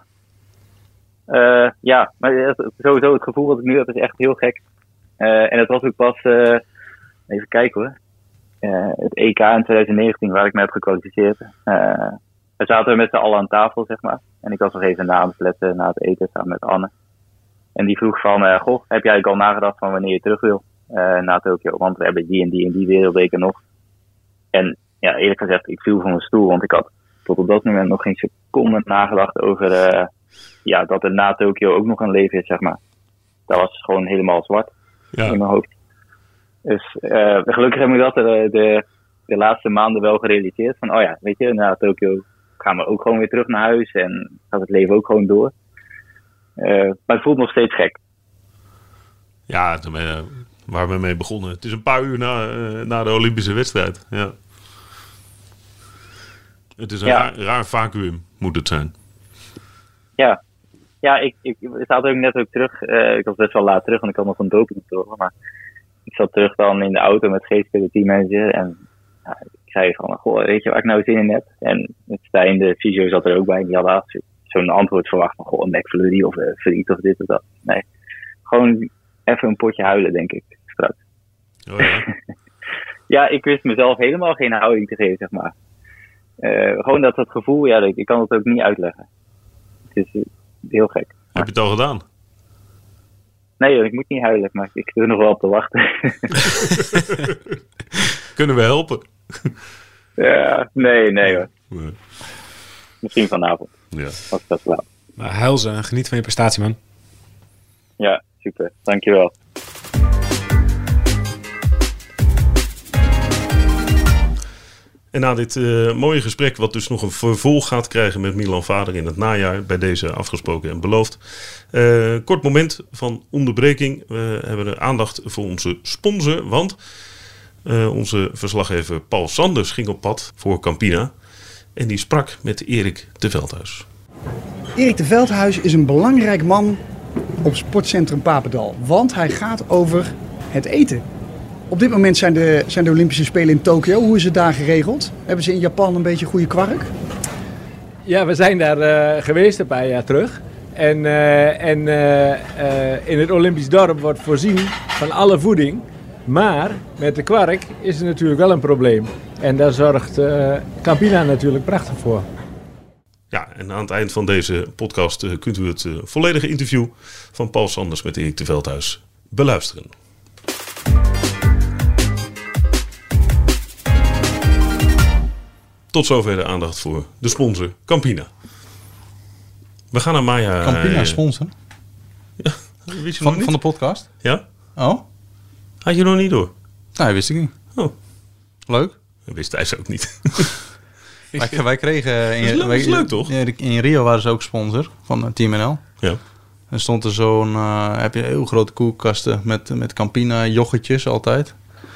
Maar sowieso het gevoel wat ik nu heb is echt heel gek. En het was ook pas, even kijken hoor, het EK in 2019 waar ik me heb gekwalificeerd. Daar zaten we met z'n allen aan tafel, zeg maar. En ik was nog even na het letten, na het eten, samen met Anne. En die vroeg van, heb jij eigenlijk al nagedacht van wanneer je terug wil naar Tokio? Want we hebben die en die wereldweken nog. En ja, eerlijk gezegd, ik viel van mijn stoel, want ik had tot op dat moment nog geen seconde nagedacht over dat er na Tokio ook nog een leven is, zeg maar. Dat was gewoon helemaal zwart in mijn hoofd. Dus gelukkig heb ik dat de laatste maanden wel gerealiseerd. Van, weet je, na Tokio gaan we ook gewoon weer terug naar huis en gaat het leven ook gewoon door. Maar het voelt nog steeds gek. Ja, waar we mee begonnen. Het is een paar uur na de Olympische wedstrijd. Ja. Het is een raar vacuüm, moet het zijn. Ja, ik zat ook net terug. Ik was best wel laat terug, want ik had nog een dopingcontrole. Maar ik zat terug dan in de auto met Geeske, de teammanager. En ik zei van, weet je waar ik nou zin in heb? En Stijn, de fysio, zat er ook bij. Die had zo'n antwoord verwacht van, een McFlurry of friet of dit of dat. Nee, gewoon even een potje huilen, denk ik, straks. Oh ja. Ja, ik wist mezelf helemaal geen houding te geven, zeg maar. Gewoon dat gevoel, ik kan het ook niet uitleggen. Het is heel gek. Heb je het al gedaan? Nee, ik moet niet huilen, maar ik zit er nog wel op te wachten. Kunnen we helpen? Ja, nee hoor. Nee. Misschien vanavond. Ja. Als dat laat. Maar huil ze en geniet van je prestatie, man. Ja, super. Dankjewel. En na dit mooie gesprek, wat dus nog een vervolg gaat krijgen met Milan Vader in het najaar, bij deze afgesproken en beloofd. Kort moment van onderbreking. We hebben de aandacht voor onze sponsor, want onze verslaggever Paul Sanders ging op pad voor Campina. En die sprak met Erik de Veldhuis. Erik de Veldhuis is een belangrijk man op Sportcentrum Papendal, want hij gaat over het eten. Op dit moment zijn de Olympische Spelen in Tokio. Hoe is het daar geregeld? Hebben ze in Japan een beetje goede kwark? Ja, we zijn daar geweest een paar jaar terug. En in het Olympisch dorp wordt voorzien van alle voeding. Maar met de kwark is er natuurlijk wel een probleem. En daar zorgt Campina natuurlijk prachtig voor. Ja, en aan het eind van deze podcast kunt u het volledige interview van Paul Sanders met Erik de Veldhuis beluisteren. Tot zover de aandacht voor de sponsor Campina. We gaan naar Maya. Campina sponsor? Ja, wist je nog niet? Van de podcast? Ja? Oh? Had je nog niet door? Nee, wist ik niet. Oh, Leuk. dat wist hij ze ook niet. Wij kregen... Dat is leuk, toch? In Rio waren ze ook sponsor van Team NL. Ja. Er stond er zo'n... heb je heel grote koelkasten met Campina yoghurtjes altijd.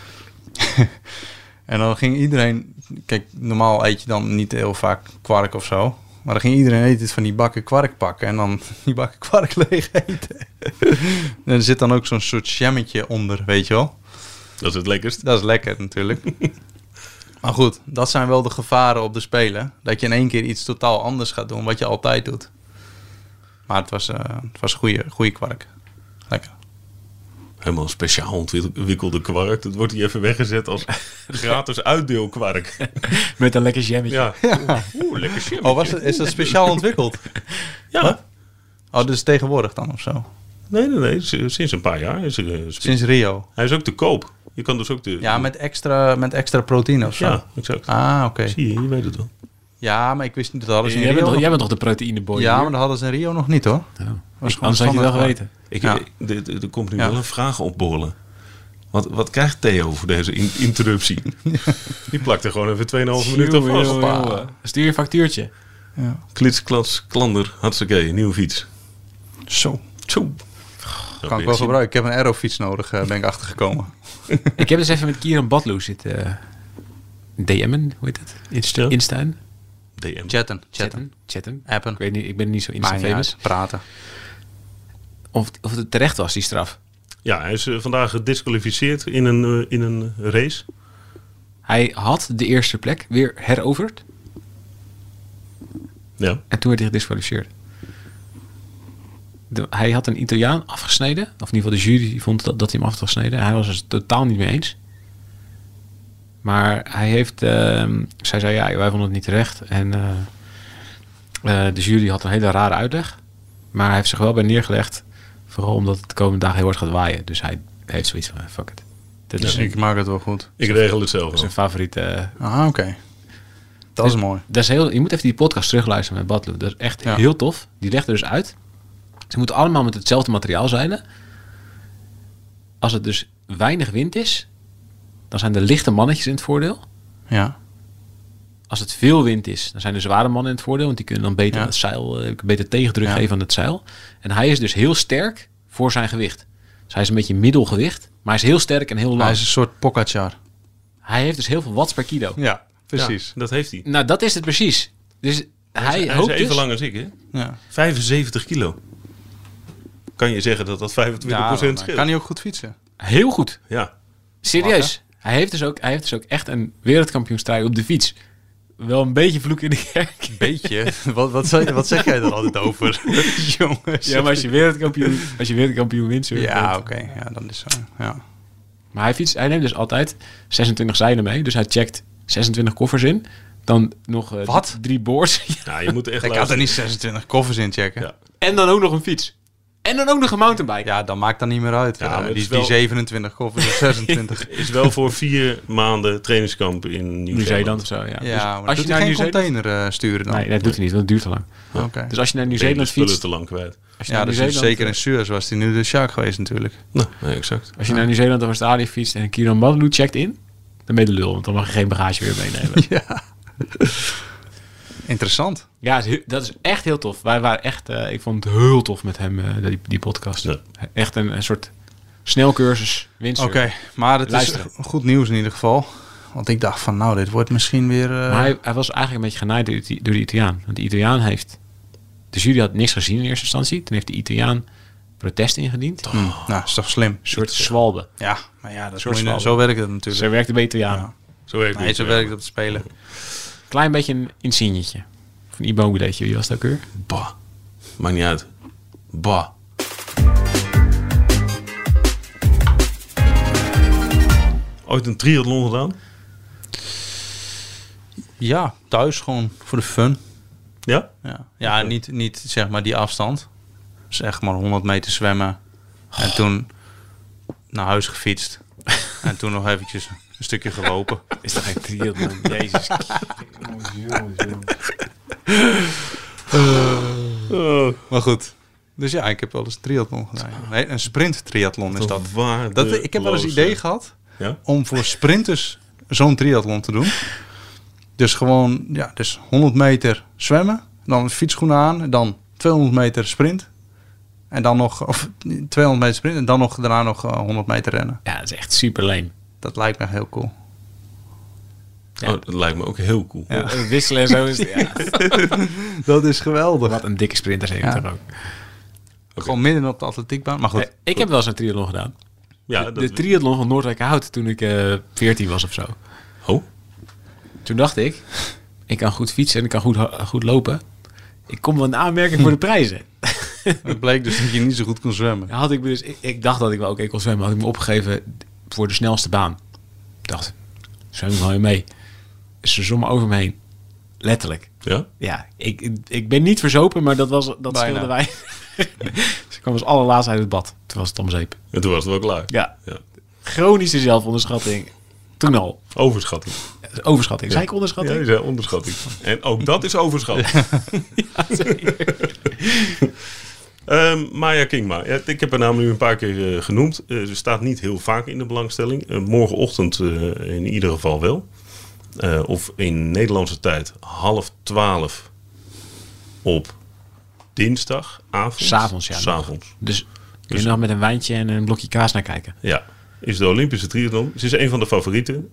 En dan ging iedereen... Kijk, normaal eet je dan niet heel vaak kwark of zo. Maar dan ging iedereen eten van die bakken kwark pakken. En dan die bakken kwark leeg eten. En er zit dan ook zo'n soort jammetje onder, weet je wel. Dat is het lekkerst. Dat is lekker natuurlijk. Maar goed, dat zijn wel de gevaren op de Spelen. Dat je in één keer iets totaal anders gaat doen wat je altijd doet. Maar het was goede kwark. Lekker. Helemaal speciaal ontwikkelde kwark. Dat wordt hier even weggezet als gratis uitdeelkwark. Met een lekker jammetje. Ja. Oeh, lekker jam. Oh, is dat speciaal ontwikkeld? Ja. Oh, dus tegenwoordig dan of zo? Nee. Sinds een paar jaar is er... Sinds Rio? Hij is ook te koop. Je kan dus ook de... Ja, met extra proteïne of zo? Ja, exact. Ah, oké. Zie je weet het wel. Ja, maar ik wist niet dat hadden ze in Rio. Jij bent toch de proteïneboy? Ja, hier? maar dat hadden ze in Rio nog niet hoor. Anders had je wel geweten. Er komt nu wel een vraag opborrelen. Wat krijgt Theo voor deze interruptie? Die plakt er gewoon even 2,5 minuten aan vast. Stuur je een factuurtje. Ja. Klits, klander, hartstikke, nieuwe fiets. Zo. Kan ik wel wel gebruiken. Ik heb een aerofiets nodig, ben ik achtergekomen. Ik heb dus even met Kieran Badloe zitten DM'en, hoe heet het? Instaan. DM. Chatten. Appen. Ik weet niet, ik ben niet zo Maar Insta-famous. praten. Of het terecht was, die straf. Ja, hij is vandaag gedisqualificeerd in een race. Hij had de eerste plek weer heroverd. Ja. En toen werd hij gedisqualificeerd. Hij had een Italiaan afgesneden. Of in ieder geval de jury vond dat hij hem af had gesneden. Hij was het totaal niet mee eens. Maar hij heeft... zij zei, ja, wij vonden het niet terecht. En de jury had een hele rare uitleg. Maar hij heeft zich wel bij neergelegd. Vooral omdat het de komende dagen heel hard gaat waaien. Dus hij heeft zoiets van, fuck it. Dit is Ik maak het wel goed. Ik regel het zelf wel. zijn favoriete... Oké. Dat is mooi. Dat is heel, je moet even die podcast terugluisteren met Badloe. Dat is echt heel tof. Die legt er dus uit. Ze moeten allemaal met hetzelfde materiaal zeilen. Als het dus weinig wind is, dan zijn de lichte mannetjes in het voordeel. Ja. Als het veel wind is, dan zijn de zware mannen in het voordeel. Want die kunnen dan beter het zeil, beter tegendruk geven aan het zeil. En hij is dus heel sterk voor zijn gewicht. Dus hij is een beetje middelgewicht. Maar hij is heel sterk en heel lang. Hij is een soort Pogacar. Hij heeft dus heel veel watts per kilo. Ja, precies. Ja, dat heeft hij. Nou, dat is het precies. Dus hij hoopt is even dus... lang als ik, hè? Ja. 75 kilo. Kan je zeggen dat 25% scheelt? Kan hij ook goed fietsen? Heel goed. Ja. Serieus. Hij heeft dus ook echt een wereldkampioenstrui op de fiets. Wel een beetje vloek in de kerk. Beetje? wat zeg jij er altijd over? Jongens. Ja, maar als je wereldkampioen windsurfen Ja, bent. oké. Ja, dan is zo. Ja. Maar hij neemt dus altijd 26 zeilen mee. Dus hij checkt 26 koffers in. Dan nog 3 boards. Ja, je moet echt Ik had er niet 26 koffers in checken. Ja. En dan ook nog een fiets. En dan ook nog een mountainbike. Ja, dan maakt dat niet meer uit. Ja, maar die, het is wel- 27 koffers of 26. Is wel voor 4 maanden trainingskamp in Nieuw-Zeeland of zo, ja. Ja, Dus maar als doet je hij naar geen Nieuw-Zeeland... container sturen dan? Nee, dat doet hij niet, want het duurt te lang. Oké. Dus als je naar Ben je Nieuw-Zeeland de spullen fietst... te lang kwijt. Als je Ja, naar dus Nieuw-Zeeland, zeker in Suez was hij nu de Shark geweest natuurlijk. Nou, nee, exact. Als je naar Nieuw-Zeeland of Australië fietst en Kieran Badloe checkt in, Dan ben je de lul, want dan mag je geen bagage weer meenemen. Ja. Interessant. Ja, dat is echt heel tof. Wij waren echt, ik vond het heel tof met hem, die podcast. Ja. Echt een soort snelcursus, winst. Oké, maar het Luisteren. is goed nieuws in ieder geval. Want ik dacht van, nou, dit wordt misschien weer... Maar hij was eigenlijk een beetje genaaid door de Italiaan. Want de Italiaan heeft... De jury had niks gezien in eerste instantie. Toen heeft de Italiaan protest ingediend. Nou, is toch slim? Een soort zwalbe. Ja, maar ja, dat Soort moet je, zwalbe. zo werkt het natuurlijk. Zo werkte bij Italianen. Ja. Zo werkt Nee, het. zo werkt het op spelen. Klein beetje een insignetje. Van Immobileetje, wie was dat ook weer? Bah. Maakt niet uit. Bah. Ooit een triathlon gedaan? Ja, thuis gewoon voor de fun. Ja? Ja, niet zeg maar die afstand. Zeg maar 100 meter zwemmen. En toen naar huis gefietst. En toen nog eventjes een stukje gelopen. Is dat geen triathlon? Jezus. Maar goed. Dus ja, ik heb wel eens triathlon gedaan. Nee, een sprint triathlon is dat. Ik heb wel eens idee gehad om voor sprinters zo'n triathlon te doen. Dus gewoon, ja, dus 100 meter zwemmen, dan fietsschoenen aan, dan 200 meter sprint. En dan nog, of 200 meter sprint en dan nog daarna nog 100 meter rennen. Ja, dat is echt super lame. Dat lijkt me heel cool. Ja. Oh, dat lijkt me ook heel cool. Ja. Wisselen en zo is Dat is geweldig. Wat een dikke sprinter heeft er ook. Gewoon midden op de atletiekbaan. Maar goed. Ik heb wel eens een triathlon gedaan. Ja, De triathlon van Noordwijkerhout toen ik 14 was of zo. Oh? Toen dacht ik kan goed fietsen en ik kan goed lopen. Ik kom wel in aanmerking voor de prijzen. Het bleek dus dat je niet zo goed kon zwemmen. Ja, had ik me dus, ik dacht dat ik wel oké kon zwemmen. Had ik me opgegeven voor de snelste baan. Ik dacht, zwem ik wel weer mee. Ze zwommen over me heen. Letterlijk. Ja? Ja, ik ben niet verzopen, maar dat scheelde wij. Dus ik kwam als allerlaatst uit het bad. Toen was het om zeep. En toen was het wel klaar. Ja. Ja. Chronische zelfonderschatting. Toen al. Overschatting. Overschatting. Zei ik onderschatting? Ja, je zei onderschatting. En ook dat is overschatting. Ja, zeker. Maya Kingma. Ja, ik heb haar naam nu een paar keer genoemd. Ze staat niet heel vaak in de belangstelling. Morgenochtend in ieder geval wel. Of in Nederlandse tijd 11:30 op dinsdagavond. 's Avonds, ja. 's Avonds. Dus kun je nog met een wijntje en een blokje kaas naar kijken. Ja, is de Olympische triathlon. Ze is een van de favorieten.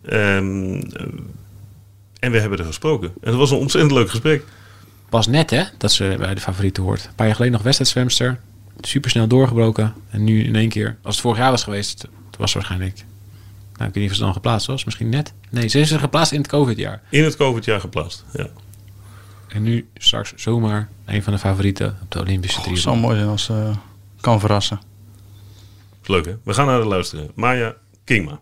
En we hebben er gesproken. En het was een ontzettend leuk gesprek. Pas net hè, dat ze bij de favorieten hoort. Een paar jaar geleden nog wedstrijdzwemster. Supersnel doorgebroken. En nu in één keer. Als het vorig jaar was geweest, het was waarschijnlijk... Nou, ik weet niet of ze dan geplaatst was. Misschien net. Nee, ze is er geplaatst in het COVID-jaar. In het COVID-jaar geplaatst, ja. En nu straks zomaar een van de favorieten op de Olympische Het triathlon. zou mooi zijn als kan verrassen. Is leuk, hè? We gaan naar de luisteren. Maya Kingma.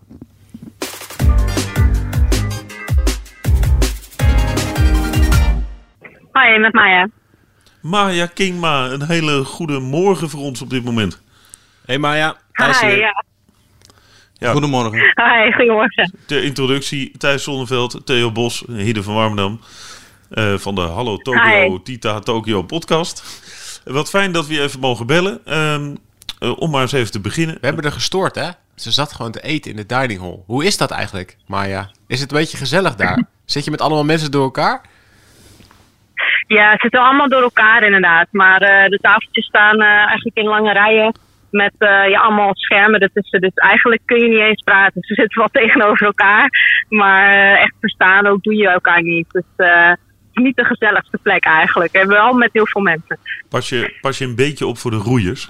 Hoi, met Maya. Maya Kingma, een hele goede morgen voor ons op dit moment. Hey Maya, Thijs Hi, hier. ja. Ja, Goedemorgen. Hi, goedemorgen. ter introductie, Thijs Zonneveld, Theo Bos, Hidde van Warmerdam. Van de Hallo Tokyo, Hi. Tita Tokyo podcast. Wat fijn dat we je even mogen bellen. Om maar eens even te beginnen. We hebben er gestoord hè. Ze zat gewoon te eten in de dining hall. Hoe is dat eigenlijk, Maya? Is het een beetje gezellig daar? Zit je met allemaal mensen door elkaar? Ja, het zitten allemaal door elkaar inderdaad. Maar de tafeltjes staan eigenlijk in lange rijen met allemaal schermen ertussen. Dus eigenlijk kun je niet eens praten. Ze zitten wel tegenover elkaar. Maar echt verstaan ook doe je elkaar niet. Dus het is niet de gezelligste plek eigenlijk. En wel met heel veel mensen. Pas je een beetje op voor de roeiers?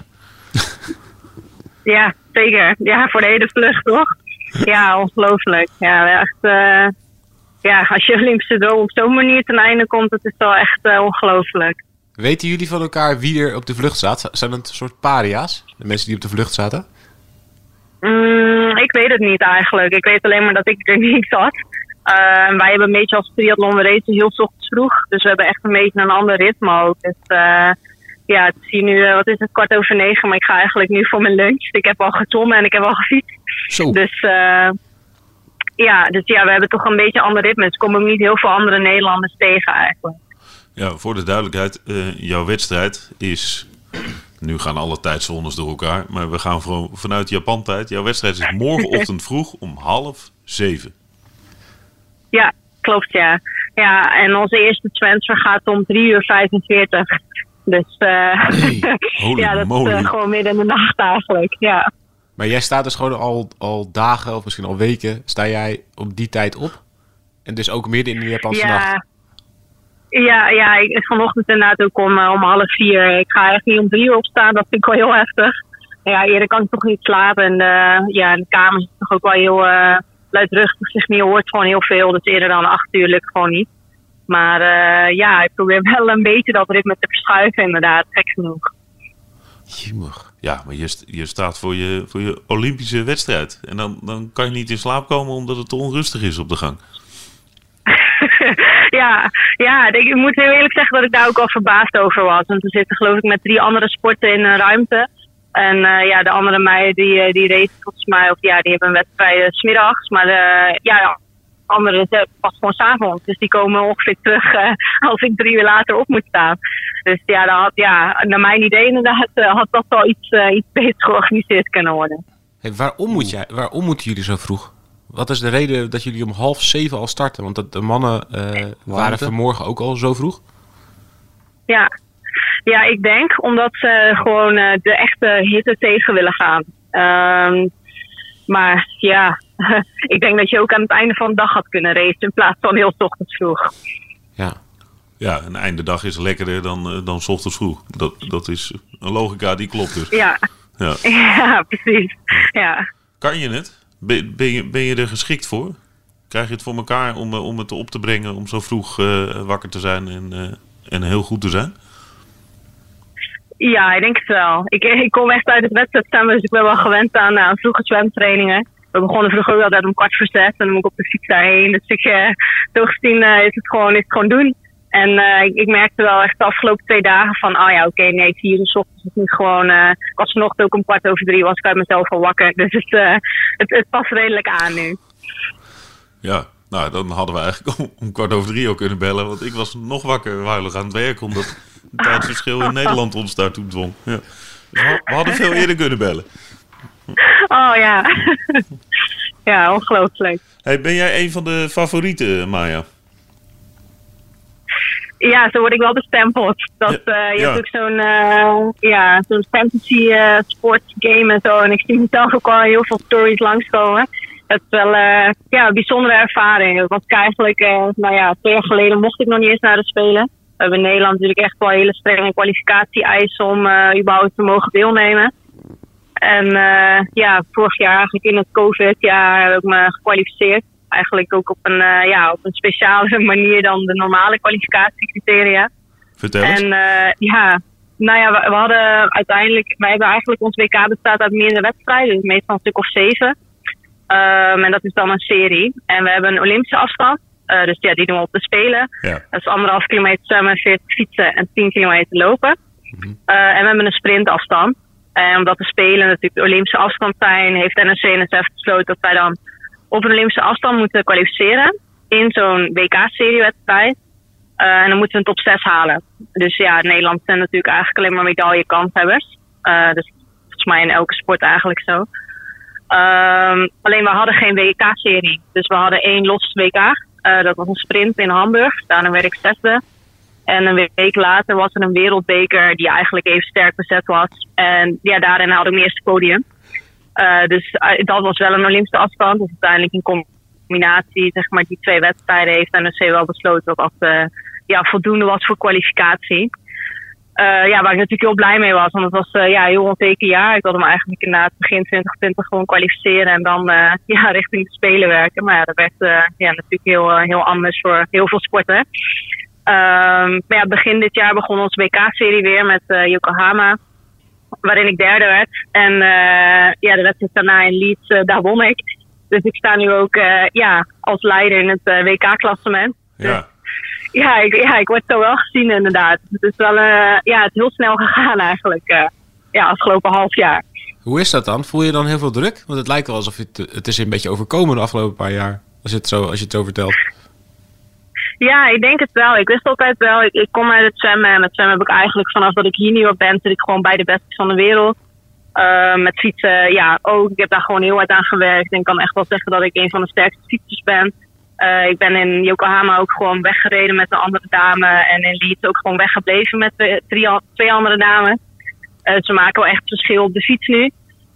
Ja, zeker. Ja, voor de hele vlucht toch? Ja, ongelooflijk. Ja, echt... als je Olympische droom op zo'n manier ten einde komt, dat is wel echt ongelooflijk. Weten jullie van elkaar wie er op de vlucht zat? Zijn het een soort paria's? De mensen die op de vlucht zaten? Ik weet het niet eigenlijk. Ik weet alleen maar dat ik er niet zat. Wij hebben een beetje als triathlon, we racen heel 's ochtends vroeg. Dus we hebben echt een beetje een ander ritme ook. Dus het is hier nu, wat is het, 8:15, maar ik ga eigenlijk nu voor mijn lunch. Ik heb al gezwommen en ik heb al gefietst. Zo. Dus we hebben toch een beetje een ander ritme. Dus er komen ook niet heel veel andere Nederlanders tegen eigenlijk. Ja, voor de duidelijkheid, jouw wedstrijd is... Nu gaan alle tijdzones door elkaar, maar we gaan vanuit Japan-tijd. Jouw wedstrijd is morgenochtend vroeg om 6:30. Ja, klopt, ja. Ja, en onze eerste transfer gaat om 3:45. Dus Holy ja, dat moly. is gewoon midden in de nacht eigenlijk, ja. Maar jij staat dus gewoon al dagen of misschien al weken, sta jij op die tijd op? En dus ook midden in de Japanse nacht? Ja, ik vanochtend inderdaad ook om 3:30. Ik ga echt niet om 3 uur opstaan, dat vind ik wel heel heftig. Ja, eerder kan ik toch niet slapen. En in de kamer is het toch ook wel heel luidruchtig. Zeg maar, je hoort gewoon heel veel, dus eerder dan 8 uur lukt gewoon niet. Maar ik probeer wel een beetje dat ritme te verschuiven inderdaad, gek genoeg. Jemig. Ja, maar je staat voor je Olympische wedstrijd. En dan kan je niet in slaap komen omdat het te onrustig is op de gang. Ik moet heel eerlijk zeggen dat ik daar ook wel verbaasd over was. Want we zitten geloof ik met 3 andere sporten in een ruimte. En de andere meiden die racen volgens mij, of die hebben een wedstrijd 's middags. Maar de anderen pas gewoon 's avonds. Dus die komen ongeveer terug als ik 3 uur later op moet staan. Dus naar mijn idee inderdaad had dat wel iets beter georganiseerd kunnen worden. Hey, waarom moeten jullie zo vroeg? Wat is de reden dat jullie om 6:30 al starten? Want de mannen waren vanmorgen ook al zo vroeg. Ja, ik denk omdat ze gewoon de echte hitte tegen willen gaan. Maar ja, ik denk dat je ook aan het einde van de dag had kunnen racen in plaats van heel 's ochtends vroeg. Ja, een einde dag is lekkerder dan 's ochtends vroeg. Dat is een logica die klopt dus. Ja, precies. Ja. Kan je het? Ben je er geschikt voor? Krijg je het voor elkaar om het op te brengen, om zo vroeg wakker te zijn en heel goed te zijn? Ja, ik denk het wel. Ik kom echt uit het wedstrijdzwemmen, dus ik ben wel gewend aan vroege zwemtrainingen. We begonnen vroeger ook altijd om 5:15 en dan moet ik op de fiets daarheen. Dus zo gezien is het gewoon doen. En ik merkte wel echt de afgelopen 2 dagen van, 4 uur 's ochtends is niet gewoon... ik was vanochtend ook om 2:15 was ik uit mezelf al wakker. Dus het past redelijk aan nu. Ja, nou dan hadden we eigenlijk om 2:15 ook kunnen bellen. Want ik was nog wakker huilig aan het werk, omdat een tijdsverschil in Nederland ons daartoe dwong. Ja. Dus we hadden veel eerder kunnen bellen. Oh ja. Ja, ongelooflijk. Hey, ben jij een van de favorieten, Maya? Ja, zo word ik wel bestempeld. Je hebt ook zo'n fantasy sport game en zo. En ik zie mezelf ook al heel veel stories langskomen. Het is wel een bijzondere ervaring. Dat was eigenlijk, 2 jaar geleden mocht ik nog niet eens naar de Spelen. We hebben in Nederland natuurlijk echt wel hele strenge kwalificatie-eisen om überhaupt te mogen deelnemen. En vorig jaar eigenlijk in het COVID-jaar heb ik me gekwalificeerd. Eigenlijk ook op een speciale manier dan de normale kwalificatiecriteria. Vertel eens. En we hadden wij hebben eigenlijk ons WK bestaat uit meerdere wedstrijden, dus meestal een stuk of 7. En dat is dan een serie. En we hebben een Olympische afstand, dus die doen we op de Spelen. Ja. Dat is 1,5 kilometer zwemmen, 40 fietsen en 10 kilometer lopen. En we hebben een sprintafstand. En omdat de Spelen natuurlijk de Olympische afstand zijn, heeft NOC-NSF besloten dat wij dan op een Olympische afstand moeten kwalificeren in zo'n WK-seriewedstrijd. En dan moeten we een top 6 halen. Dus Nederland zijn natuurlijk eigenlijk alleen maar medaillekanshebbers. Dus volgens mij in elke sport eigenlijk zo. Alleen we hadden geen WK-serie. Dus we hadden 1 los WK. Dat was een sprint in Hamburg. Daarna werd ik 6e. En een week later was er een wereldbeker die eigenlijk even sterk bezet was. En daarin had ik mijn eerste podium. Dus dat was wel een Olympische afstand. Dus uiteindelijk in combinatie, zeg maar, die 2 wedstrijden heeft NOC wel besloten dat dat voldoende was voor kwalificatie. Waar ik natuurlijk heel blij mee was. Want het was een heel onzeker jaar. Ik wilde me eigenlijk inderdaad begin 2020 gewoon kwalificeren en dan richting de Spelen werken. Maar dat werd natuurlijk heel anders voor heel veel sporten. Begin dit jaar begon onze WK-serie weer met Yokohama, waarin ik 3e werd. En de wedstrijd daarna in Leeds, daar won ik. Dus ik sta nu ook als leider in het WK-klassement. Ja. Dus, ik word zo wel gezien inderdaad. Het is wel het is heel snel gegaan eigenlijk. Afgelopen half jaar. Hoe is dat dan? Voel je dan heel veel druk? Want het lijkt wel alsof het is een beetje overkomen de afgelopen paar jaar. Als je het zo vertelt. Ja, ik denk het wel. Ik wist altijd wel. Ik kom uit het zwemmen. En met zwemmen heb ik eigenlijk vanaf dat ik junior ben, zit ik gewoon bij de beste van de wereld. Met fietsen, ook. Ik heb daar gewoon heel hard aan gewerkt. En ik kan echt wel zeggen dat ik een van de sterkste fietsers ben. Ik ben in Yokohama ook gewoon weggereden met een andere dame. En in Leeds ook gewoon weggebleven met twee andere dames. Ze maken wel echt verschil op de fiets nu.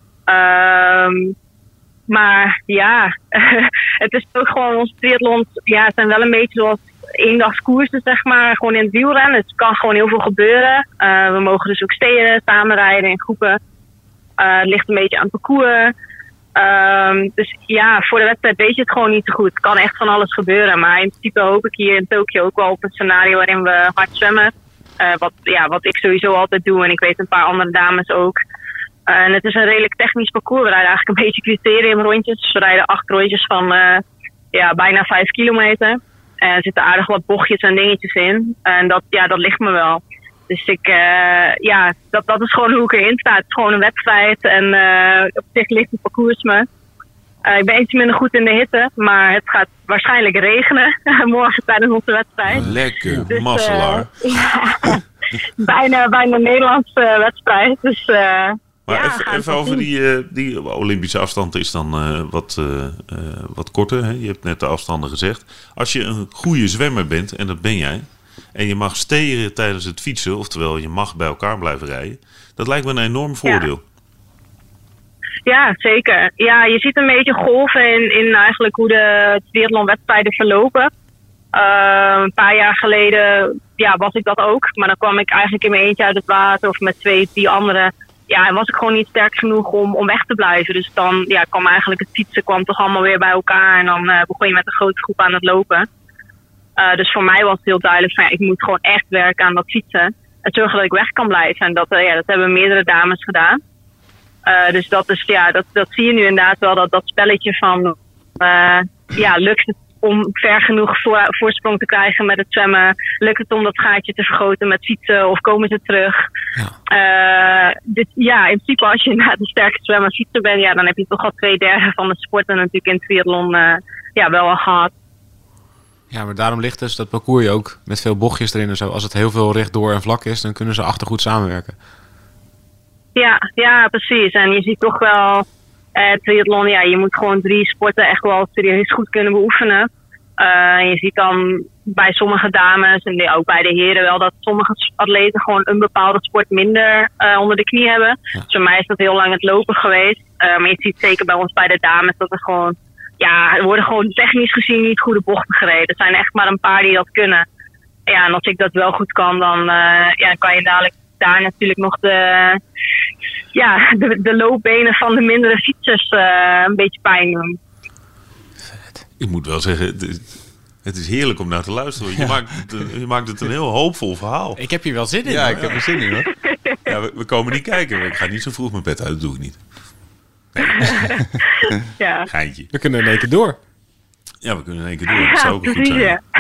Maar ja, het is ook gewoon onze triathlons. Ja, het zijn wel een beetje zoals eendagskoersen, zeg maar. Gewoon in het wielrennen. Het kan gewoon heel veel gebeuren. We mogen dus ook steden, samenrijden in groepen. Het ligt een beetje aan het parcours. Dus ja, voor de wedstrijd weet je het gewoon niet zo goed. Het kan echt van alles gebeuren. Maar in principe hoop ik hier in Tokio ook wel op een scenario waarin we hard zwemmen. Wat ik sowieso altijd doe. En ik weet een paar andere dames ook. En het is een redelijk technisch parcours. We rijden eigenlijk een beetje criteriumrondjes. We rijden 8 rondjes van bijna 5 kilometer. Er zitten aardig wat bochtjes en dingetjes in. En dat ligt me wel. Dus dat is gewoon hoe ik erin sta. Het is gewoon een wedstrijd. En op zich ligt het parcours me. Ik ben iets minder goed in de hitte. Maar het gaat waarschijnlijk regenen. Morgen tijdens onze wedstrijd. Lekker, dus, masselaar. Bijna een Nederlandse wedstrijd. Dus... Maar even over die Olympische afstand is dan wat korter. Hè? Je hebt net de afstanden gezegd. Als je een goede zwemmer bent, en dat ben jij... en je mag steren tijdens het fietsen... oftewel je mag bij elkaar blijven rijden... dat lijkt me een enorm voordeel. Ja, zeker. Ja, je ziet een beetje golven in eigenlijk hoe de triathlonwedstrijden verlopen. Een paar jaar geleden was ik dat ook. Maar dan kwam ik eigenlijk in mijn eentje uit het water... of met 2, 3 anderen... Ja, en was ik gewoon niet sterk genoeg om weg te blijven. Dus dan kwam eigenlijk het fietsen toch allemaal weer bij elkaar. En dan begon je met een grote groep aan het lopen. Dus voor mij was het heel duidelijk van ik moet gewoon echt werken aan dat fietsen. En zorgen dat ik weg kan blijven. En dat hebben meerdere dames gedaan. Dus dat is, dat zie je nu inderdaad wel. Dat spelletje van lukt het om ver genoeg voorsprong te krijgen met het zwemmen? Lukt het om dat gaatje te vergroten met fietsen of komen ze terug? Ja. In principe als je inderdaad een sterke zwemmer fietser bent, dan heb je toch al 2/3 van de sporten natuurlijk in het triathlon wel al gehad. Ja, maar daarom ligt dus dat parcours ook met veel bochtjes erin en zo. Als het heel veel rechtdoor en vlak is, dan kunnen ze achtergoed samenwerken. Ja, precies. En je ziet toch wel triathlon, je moet gewoon 3 sporten echt wel serieus goed kunnen beoefenen. Je ziet dan bij sommige dames en ook bij de heren wel dat sommige atleten gewoon een bepaalde sport minder onder de knie hebben. Ja. Dus voor mij is dat heel lang het lopen geweest. Maar je ziet zeker bij ons bij de dames dat er gewoon, er worden gewoon technisch gezien niet goede bochten gereden. Er zijn echt maar een paar die dat kunnen. Ja, en als ik dat wel goed kan, dan kan je dadelijk daar natuurlijk nog de loopbenen van de mindere fietsers een beetje pijn doen. Ik moet wel zeggen, het is heerlijk om naar te luisteren. Je maakt het een heel hoopvol verhaal. Ik heb hier wel zin in. Ja, ik heb er zin in hoor. Ja, we komen niet kijken. Ik ga niet zo vroeg mijn bed uit, dat doe ik niet. Nee. Geintje. We kunnen in één keer door. Ja, we kunnen in één keer door. Dat zou ook goed zijn. Ja.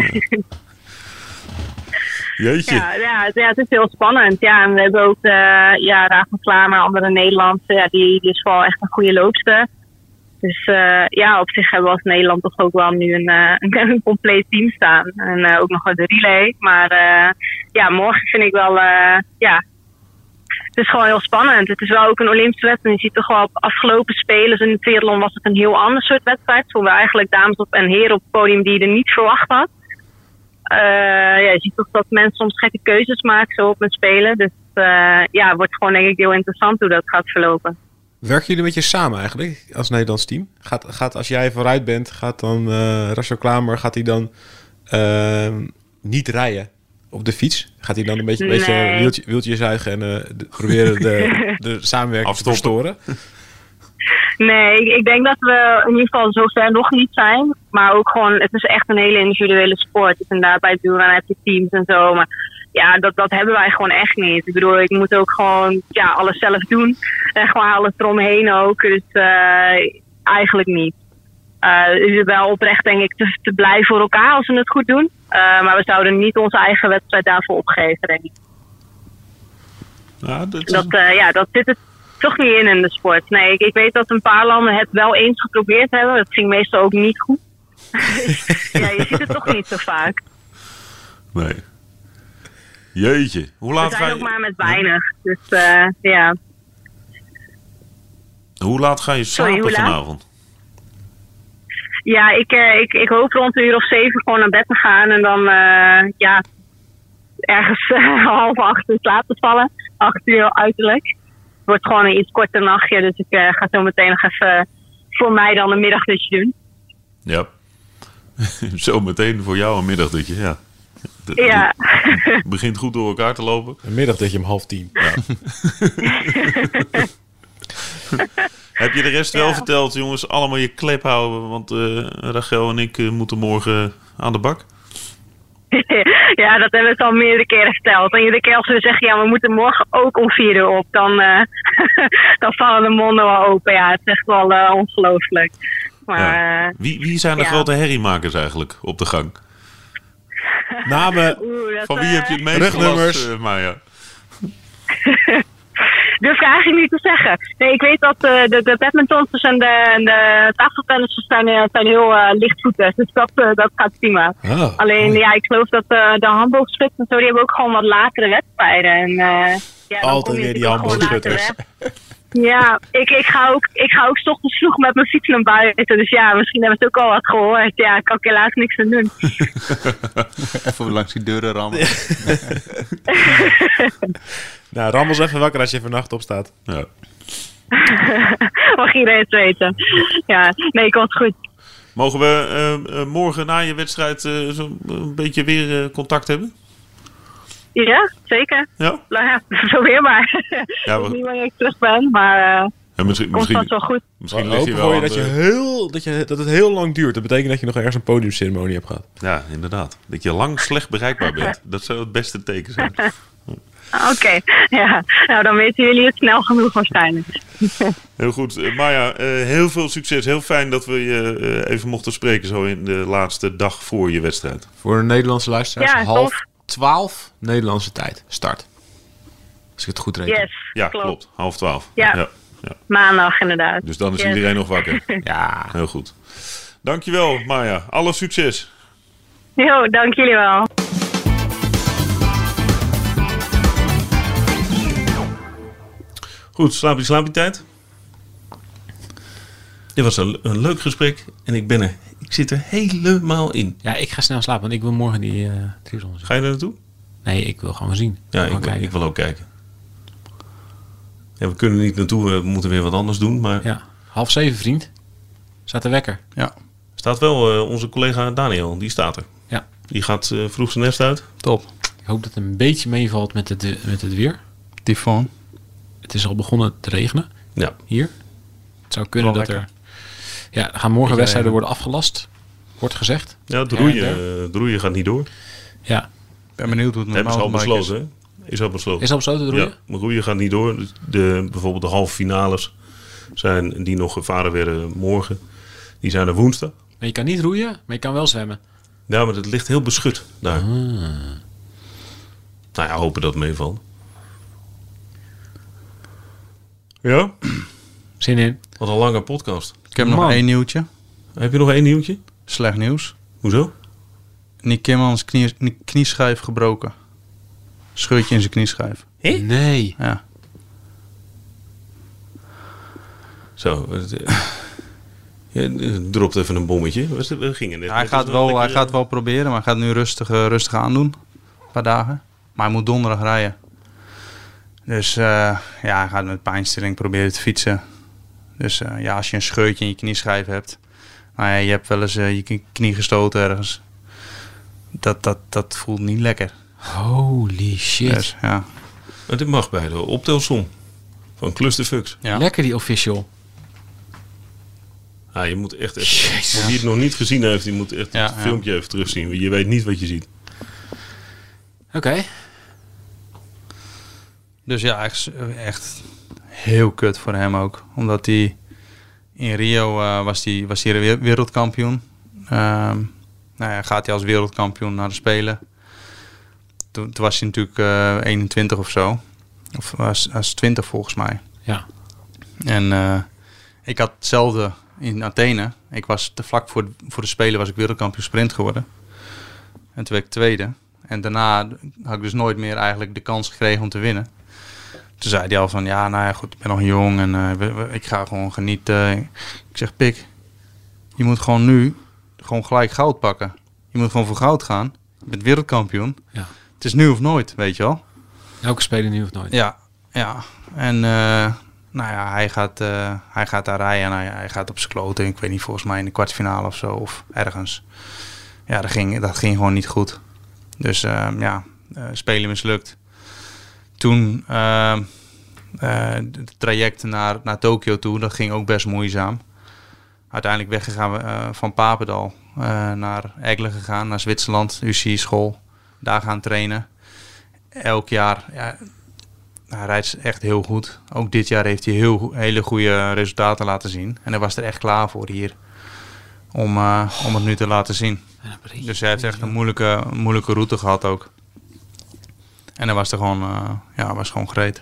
Jeetje. Ja, het is heel spannend. Ja, en we hebben ook Raad van Vlaanderen, andere Nederlandse. Die is wel echt een goede loopster. Dus op zich hebben we als Nederland toch ook wel nu een compleet team staan. En ook nog de relay. Maar morgen vind ik wel... het is gewoon heel spannend. Het is wel ook een Olympische wedstrijd. Je ziet toch wel op afgelopen Spelen in de triathlon was het een heel ander soort wedstrijd. Stonden eigenlijk dames en heren op het podium die je er niet verwacht had. Je ziet toch dat mensen soms gekke keuzes maken zo op met Spelen. Dus het wordt gewoon denk ik heel interessant hoe dat gaat verlopen. Werken jullie een beetje samen eigenlijk als Nederlands team? Gaat als jij vooruit bent, gaat dan Rachel Klamer, gaat hij dan niet rijden op de fiets? Gaat hij dan een beetje wieltje zuigen en proberen de samenwerking te verstoren? Nee, ik denk dat we in ieder geval zover nog niet zijn. Maar ook gewoon, het is echt een hele individuele sport. Dus inderdaad bij het wielrennen heb je teams en zo. Maar dat hebben wij gewoon echt niet. Ik bedoel, ik moet ook gewoon alles zelf doen. En gewoon alles eromheen ook. Dus eigenlijk niet. Het is wel oprecht denk ik te blij voor elkaar als we het goed doen. Maar we zouden niet onze eigen wedstrijd daarvoor opgeven, denk ik. Dat zit het toch niet in de sport. Nee, ik weet dat een paar landen het wel eens geprobeerd hebben. Dat ging meestal ook niet goed. Je ziet het toch niet zo vaak. Nee. Jeetje, hoe laat ga je... We zijn ook maar met weinig. Dus Hoe laat ga je slapen vanavond? Ja, ik hoop rond een uur of 7 gewoon naar bed te gaan. En dan ergens 7:30 in slaap te vallen. 8 uur uiterlijk. Het wordt gewoon een iets korter nachtje. Dus ik ga zo meteen nog even voor mij dan een middagdutje doen. Ja. Zo meteen voor jou een middagdutje, ja. Ja. Het begint goed door elkaar te lopen. Een middagdutje om 9:30. Ja. Heb je de rest wel verteld, jongens? Allemaal je klep houden, want Rachel en ik moeten morgen aan de bak. Ja, dat hebben we het al meerdere keren verteld. En iedere keer als we zeggen, ja, we moeten morgen ook om 4 uur op, dan vallen de monden wel open. Ja, het is echt wel ongelooflijk. Maar, ja. Wie zijn de grote herriemakers eigenlijk op de gang? Namen. Van wie heb je het meest last, Maya? Durf ik eigenlijk niet te zeggen. Nee, ik weet dat de badmintons en de tafeltennissers zijn heel lichtvoetig. Dus dat gaat prima. Oh, alleen, ja, ik geloof dat de handboogschutters en zo, die hebben ook gewoon wat latere wedstrijden. En, altijd weer die handboogschutters. Ja, ik ga ook 's ochtends vroeg met mijn fiets naar buiten. Dus ja, misschien hebben ze ook al wat gehoord. Ja, ik kan ik helaas niks aan doen. Even langs die deuren rammen. Nou, rammel eens even wakker als je vannacht opstaat. Ja. Mag iedereen het weten. Ja, nee, komt goed. Mogen we morgen na je wedstrijd een beetje weer contact hebben? Ja, zeker. Ja? Nou ja, probeer maar. Ja, ik weet niet wanneer ik terug ben, maar komt vast wel goed. Misschien lig je wel dat het heel lang duurt. Dat betekent dat je nog ergens een podiumceremonie hebt gehad. Ja, inderdaad. Dat je lang slecht bereikbaar bent. Dat zou het beste teken zijn. Oké, ja. Nou, dan weten jullie het snel genoeg waarschijnlijk. Heel goed. Maya, heel veel succes. Heel fijn dat we je even mochten spreken zo in de laatste dag voor je wedstrijd. Voor de Nederlandse luisteraars, Ja, 11:30 Nederlandse tijd. Start. Als ik het goed reken. Yes, Ja, klopt. 11:30. Ja. Maandag inderdaad. Dus dan is iedereen nog wakker. Ja. Heel goed. Dankjewel, Maya. Alle succes. Jo, dank jullie wel. Goed, slaapie tijd. Dit was een leuk gesprek en ik zit er helemaal in. Ja, ik ga snel slapen, want ik wil morgen die triathlon zien. Ga je er naartoe? Nee, ik wil gewoon zien. Ja, ik wil ook kijken. Ja, we kunnen niet naartoe, we moeten weer wat anders doen. Maar ja, 6:30 vriend. Staat de wekker. Ja. Staat wel onze collega Daniel, die staat er. Ja. Die gaat vroeg zijn nest uit. Top. Ik hoop dat het een beetje meevalt met het weer. Tyfoon. Het is al begonnen te regenen. Ja. Hier. Het zou kunnen wel dat er... Ja, er gaan morgen wedstrijden worden afgelast. Wordt gezegd. Ja, het roeien gaat niet door. Ja. Ik ben benieuwd hoe het Hebben ze al mountainbike besloten, hè? Is al besloten. Is al besloten het roeien? Ja, maar roeien gaat niet door. Dus bijvoorbeeld de halve finales zijn die nog gevaren werden morgen. Die zijn er woensdag. Maar je kan niet roeien, maar je kan wel zwemmen. Ja, maar het ligt heel beschut daar. Nou ja, hopen dat het meevalt. Ja? Zin in. Wat een lange podcast. Ik heb nog 1 nieuwtje. Heb je nog 1 nieuwtje? Slecht nieuws. Hoezo? Nick Kimmans knieschijf gebroken. Scheurtje in zijn knieschijf. Nee. Ja. Zo. Je dropt even een bommetje. We gingen net. Hij gaat wel proberen, maar hij gaat nu rustig aandoen. Een paar dagen. Maar hij moet donderdag rijden. Dus hij gaat met pijnstilling proberen te fietsen. Dus als je een scheurtje in je knieschijf hebt. Nou ja, je hebt wel eens je knie gestoten ergens. Dat voelt niet lekker. Holy shit. Dus, ja. Maar dit mag bij de optelsom van Clusterfucks. Ja. Lekker die official. Je moet echt even... Wie het nog niet gezien heeft, die moet echt het filmpje even terugzien. Je weet niet wat je ziet. Oké. Dus ja, echt heel kut voor hem ook. Omdat hij in Rio was hij wereldkampioen. Gaat hij als wereldkampioen naar de Spelen. Toen was hij natuurlijk 21 of zo. Of was 20 volgens mij. Ja. En ik had hetzelfde in Athene. Ik was te vlak voor de Spelen was ik wereldkampioen sprint geworden. En toen werd ik tweede. En daarna had ik dus nooit meer eigenlijk de kans gekregen om te winnen. Toen zei hij al van, goed, ik ben nog jong en ik ga gewoon genieten. Ik zeg, Pik, je moet gewoon nu gelijk goud pakken. Je moet gewoon voor goud gaan. Je bent wereldkampioen. Ja. Het is nu of nooit, weet je wel. Elke speler nu of nooit. Ja. En hij gaat daar rijden en hij gaat op zijn kloten. Ik weet niet, volgens mij in de kwartfinale of zo. Of ergens. Ja, dat ging gewoon niet goed. Dus spelen mislukt. Toen het traject naar Tokio toe, dat ging ook best moeizaam. Uiteindelijk weggegaan van Papendal naar Eglen gegaan, naar Zwitserland, UCI-school. Daar gaan trainen. Elk jaar, hij rijdt echt heel goed. Ook dit jaar heeft hij hele goede resultaten laten zien. En hij was er echt klaar voor hier. Om het nu te laten zien. Dus hij heeft echt een moeilijke route gehad ook. En hij was er gewoon gereed.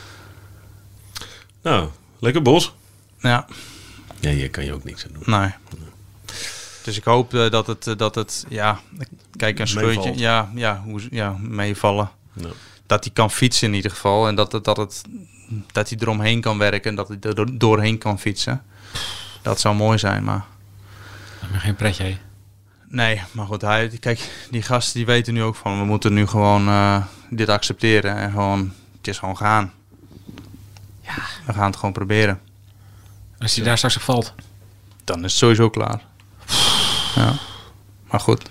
Nou, lekker Bos. Ja. Ja, hier kan je ook niks aan doen. Nee. Dus ik hoop dat het kijk, een scheurtje, meevallen. Ja. Dat hij kan fietsen in ieder geval. En dat hij eromheen kan werken en dat hij er doorheen kan fietsen. Dat zou mooi zijn, maar... geen pretje, hè? Nee, maar goed, die gasten die weten nu ook van... we moeten nu gewoon dit accepteren en gewoon... het is gewoon gaan. Ja. We gaan het gewoon proberen. Als hij daar straks op valt... dan is het sowieso klaar. Ja, maar goed.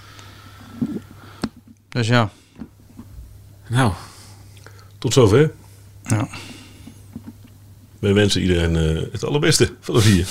Dus ja. Nou. Tot zover. Ja. Wij wensen iedereen het allerbeste van de 4.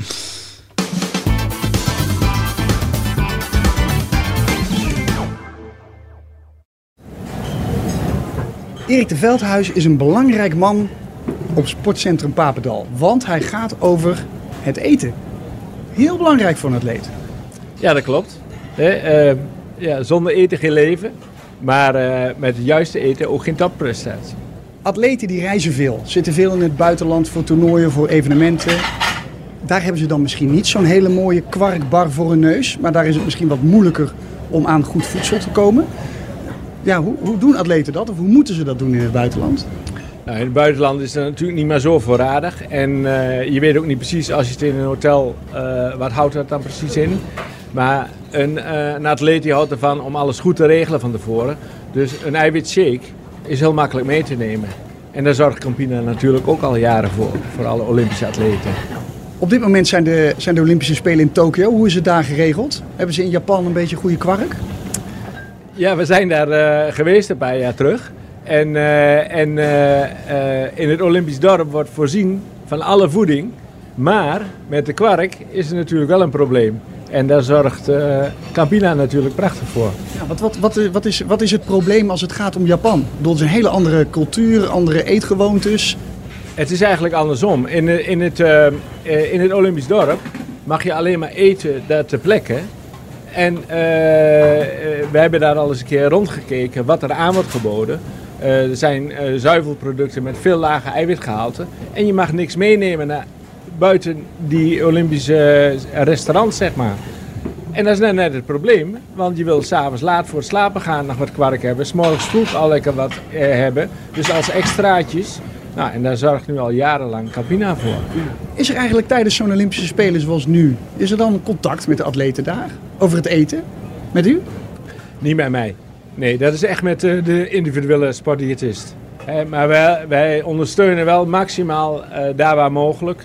Erik de Veldhuis is een belangrijk man op Sportcentrum Papendal. Want hij gaat over het eten. Heel belangrijk voor een atleet. Ja, dat klopt. Zonder eten geen leven. Maar met het juiste eten ook geen topprestatie. Atleten die reizen veel. Zitten veel in het buitenland voor toernooien, voor evenementen. Daar hebben ze dan misschien niet zo'n hele mooie kwarkbar voor hun neus. Maar daar is het misschien wat moeilijker om aan goed voedsel te komen. Ja, hoe doen atleten dat? Of hoe moeten ze dat doen in het buitenland? Nou, in het buitenland is het natuurlijk niet meer zo voorradig. En je weet ook niet precies als je het in een hotel... wat houdt dat dan precies in? Maar een atleet die houdt ervan om alles goed te regelen van tevoren. Dus een eiwitshake is heel makkelijk mee te nemen. En daar zorgt Campina natuurlijk ook al jaren voor alle Olympische atleten. Op dit moment zijn de Olympische Spelen in Tokio. Hoe is het daar geregeld? Hebben ze in Japan een beetje goede kwark? Ja, we zijn daar geweest een paar jaar terug. En in het Olympisch dorp wordt voorzien van alle voeding. Maar met de kwark is er natuurlijk wel een probleem. En daar zorgt Campina natuurlijk prachtig voor. Ja, wat is het probleem als het gaat om Japan? Dat is een hele andere cultuur, andere eetgewoontes. Het is eigenlijk andersom. In het Olympisch dorp mag je alleen maar eten daar ter plekke. En we hebben daar al eens een keer rondgekeken wat er aan wordt geboden. Er zijn zuivelproducten met veel lager eiwitgehalte. En je mag niks meenemen naar buiten die Olympische restaurants, zeg maar. En dat is net het probleem. Want je wil s'avonds laat voor het slapen gaan nog wat kwark hebben. 's Morgens vroeg al lekker wat hebben. Dus als extraatjes. Nou, en daar zorgt nu al jarenlang Campina voor. Is er eigenlijk tijdens zo'n Olympische Spelen zoals nu... is er dan contact met de atleten daar? Over het eten? Met u? Niet met mij. Nee, dat is echt met de individuele sportdiëtist. Maar wij ondersteunen wel maximaal daar waar mogelijk.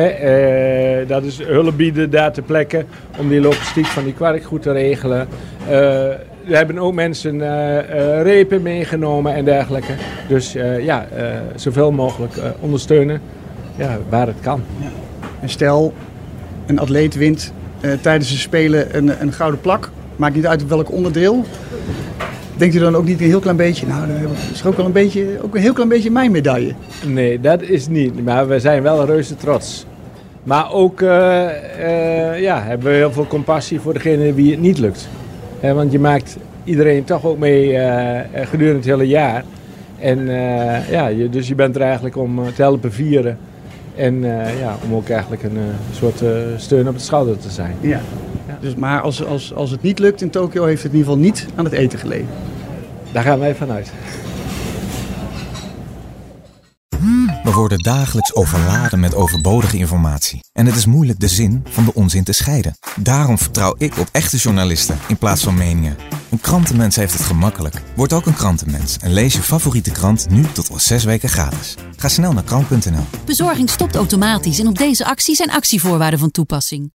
Dat is hulp bieden daar ter plekke om die logistiek van die kwark goed te regelen. We hebben ook mensen repen meegenomen en dergelijke. Dus zoveel mogelijk ondersteunen waar het kan. Ja. En stel, een atleet wint tijdens de Spelen een gouden plak. Maakt niet uit op welk onderdeel. Denkt u dan ook niet een heel klein beetje, nou, dat is ook wel een heel klein beetje mijn medaille? Nee, dat is niet. Maar we zijn wel reuze trots. Maar ook hebben we heel veel compassie voor degene wie het niet lukt. Want je maakt iedereen toch ook mee gedurende het hele jaar. En dus je bent er eigenlijk om te helpen vieren. En om ook eigenlijk een soort steun op het schouder te zijn. Ja. Dus, maar als het niet lukt in Tokio, heeft het in ieder geval niet aan het eten gelegen. Daar gaan wij vanuit. We worden dagelijks overladen met overbodige informatie. En het is moeilijk de zin van de onzin te scheiden. Daarom vertrouw ik op echte journalisten in plaats van meningen. Een krantenmens heeft het gemakkelijk. Word ook een krantenmens en lees je favoriete krant nu tot al 6 weken gratis. Ga snel naar krant.nl. Bezorging stopt automatisch en op deze actie zijn actievoorwaarden van toepassing.